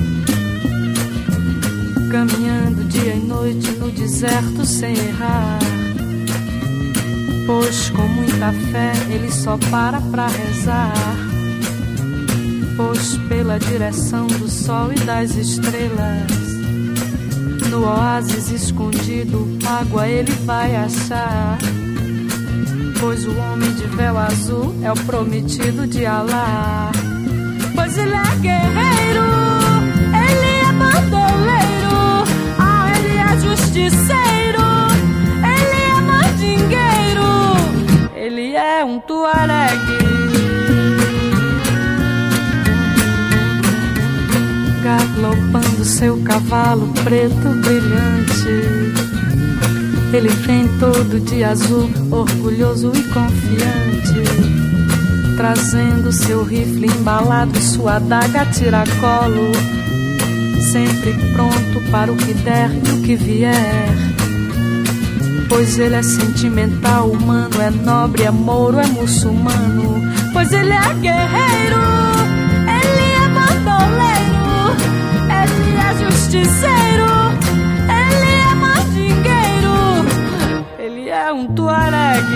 caminhando dia e noite no deserto sem errar. Pois com muita fé ele só para pra rezar. Pois pela direção do sol e das estrelas, no oásis escondido, água ele vai achar. Pois o homem de véu azul é o prometido de Alá. Pois ele é guerreiro, ele é bandoleiro, ah, ele é justiceiro, ele é mandingueiro, ele é um tuareg. Galopando seu cavalo preto brilhante, ele vem todo de azul, orgulhoso e confiante, trazendo seu rifle embalado, sua adaga tiracolo, sempre pronto para o que der e o que vier. Pois ele é sentimental, humano, é nobre, é mouro, é muçulmano. Pois ele é guerreiro, ele é bandoleiro, ele é justiceiro, ele é mandingueiro, ele é um tuareg.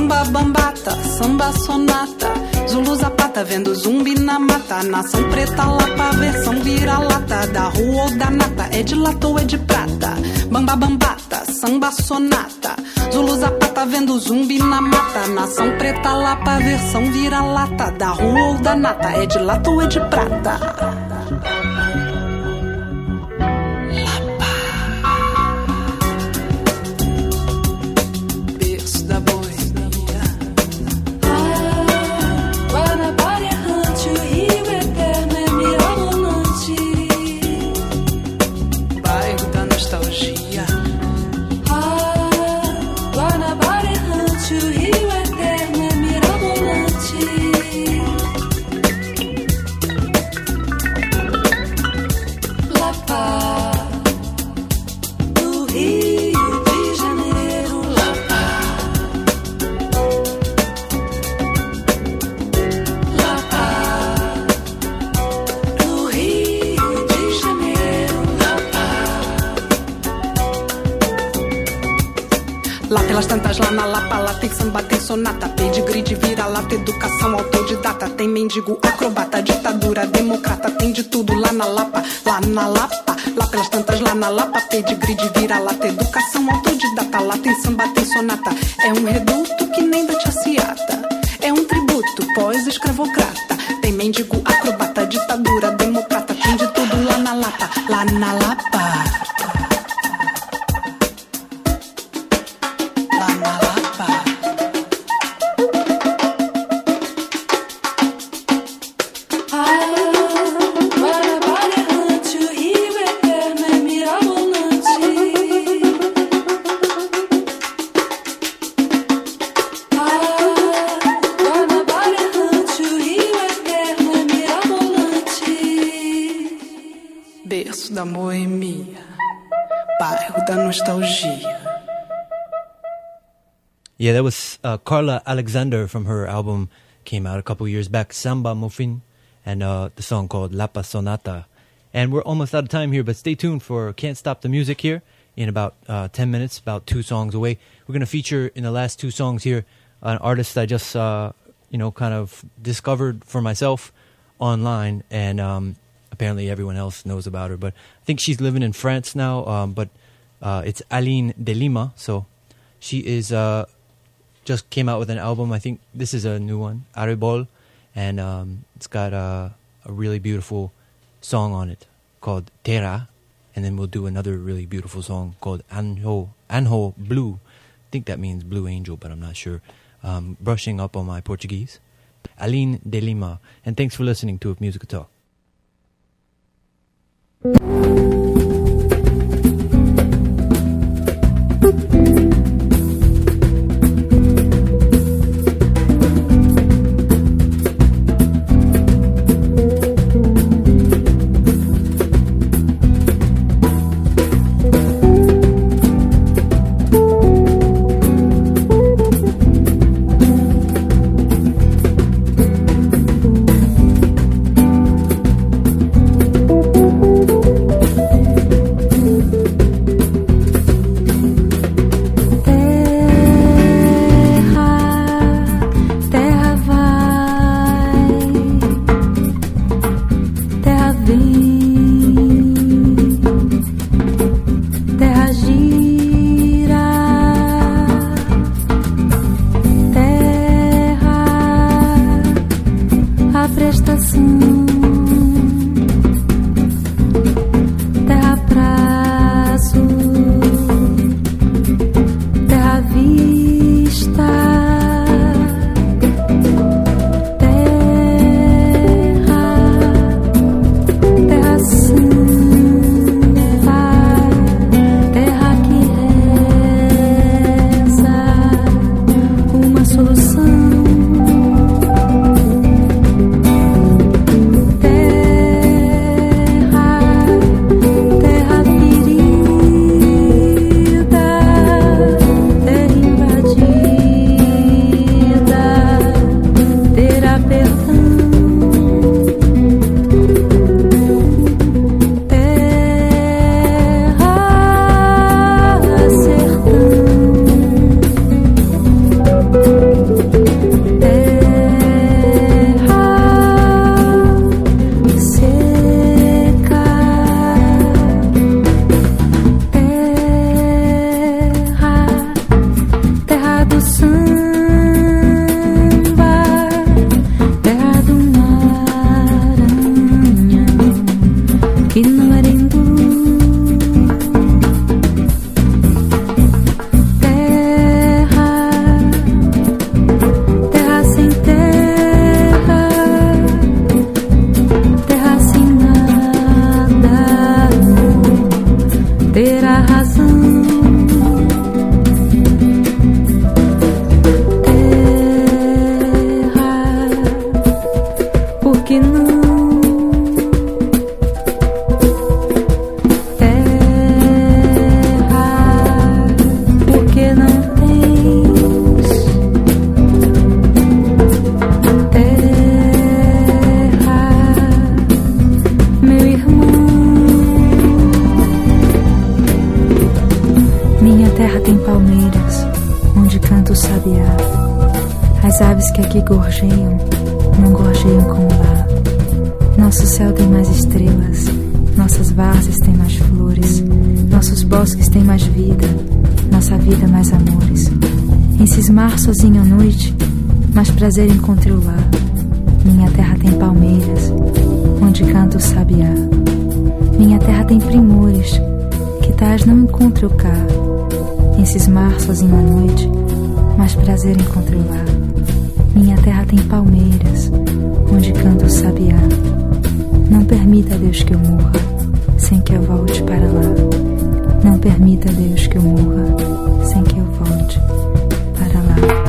Bamba bambata, samba sonata, Zulu zapata, vendo zumbi na mata. Nação preta, lapa, versão vira-lata. Da rua ou da nata, é de lata ou é de prata. Bamba bambata, samba sonata, Zulu zapata, vendo zumbi na mata. Nação preta, lapa, versão vira-lata. Da rua ou da nata, é de lata ou é de prata. Lá pelas tantas, lá na Lapa, lá tem samba, tem sonata, pedigree de vira-lata, educação autodidata, tem mendigo, acrobata, ditadura, democrata, tem de tudo lá na Lapa, lá na Lapa. Lá pelas tantas, lá na Lapa, pedigree de vira-lata, educação autodidata, lá tem samba, tem sonata, é um reduto que nem da tia Ciata, é um tributo pós-escravocrata, tem mendigo, acrobata, ditadura, democrata, tem de tudo lá na Lapa, lá na Lapa. Da Boemia, bairro da nostalgia. Yeah, that was uh, Carla Alexander from her album, came out a couple years back, Samba Mofin, and uh, the song called Lapa Sonata. And we're almost out of time here, but stay tuned for Can't Stop the Music here in about uh, ten minutes, about two songs away. We're going to feature in the last two songs here an artist I just, uh, you know, kind of discovered for myself online, and um, apparently everyone else knows about her, but I think she's living in France now, um, but uh, it's Aline de Lima, so she is uh, just came out with an album. I think this is a new one, Arrebol, and um, it's got uh, a really beautiful song on it called Terra, and then we'll do another really beautiful song called Anjo, Anjo Blue. I think that means Blue Angel, but I'm not sure. Um, brushing up on my Portuguese. Aline de Lima, and thanks for listening to If Music Could Talk. As aves que aqui gorjeiam, não gorjeiam como lá. Nosso céu tem mais estrelas, nossas várzeas têm mais flores, nossos bosques têm mais vida, nossa vida mais amores. Em cismar sozinho à noite, mais prazer encontrei lá. Minha terra tem palmeiras, onde canta o sabiá. Minha terra tem primores, que tais não encontro eu cá. Em cismar sozinho à noite, mais prazer encontrei lá. Minha terra tem palmeiras, onde canta o sabiá. Não permita, Deus, que eu morra, sem que eu volte para lá. Não permita, Deus, que eu morra, sem que eu volte para lá.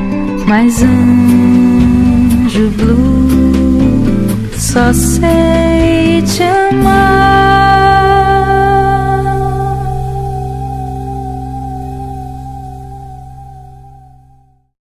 Mas anjo blue, só sei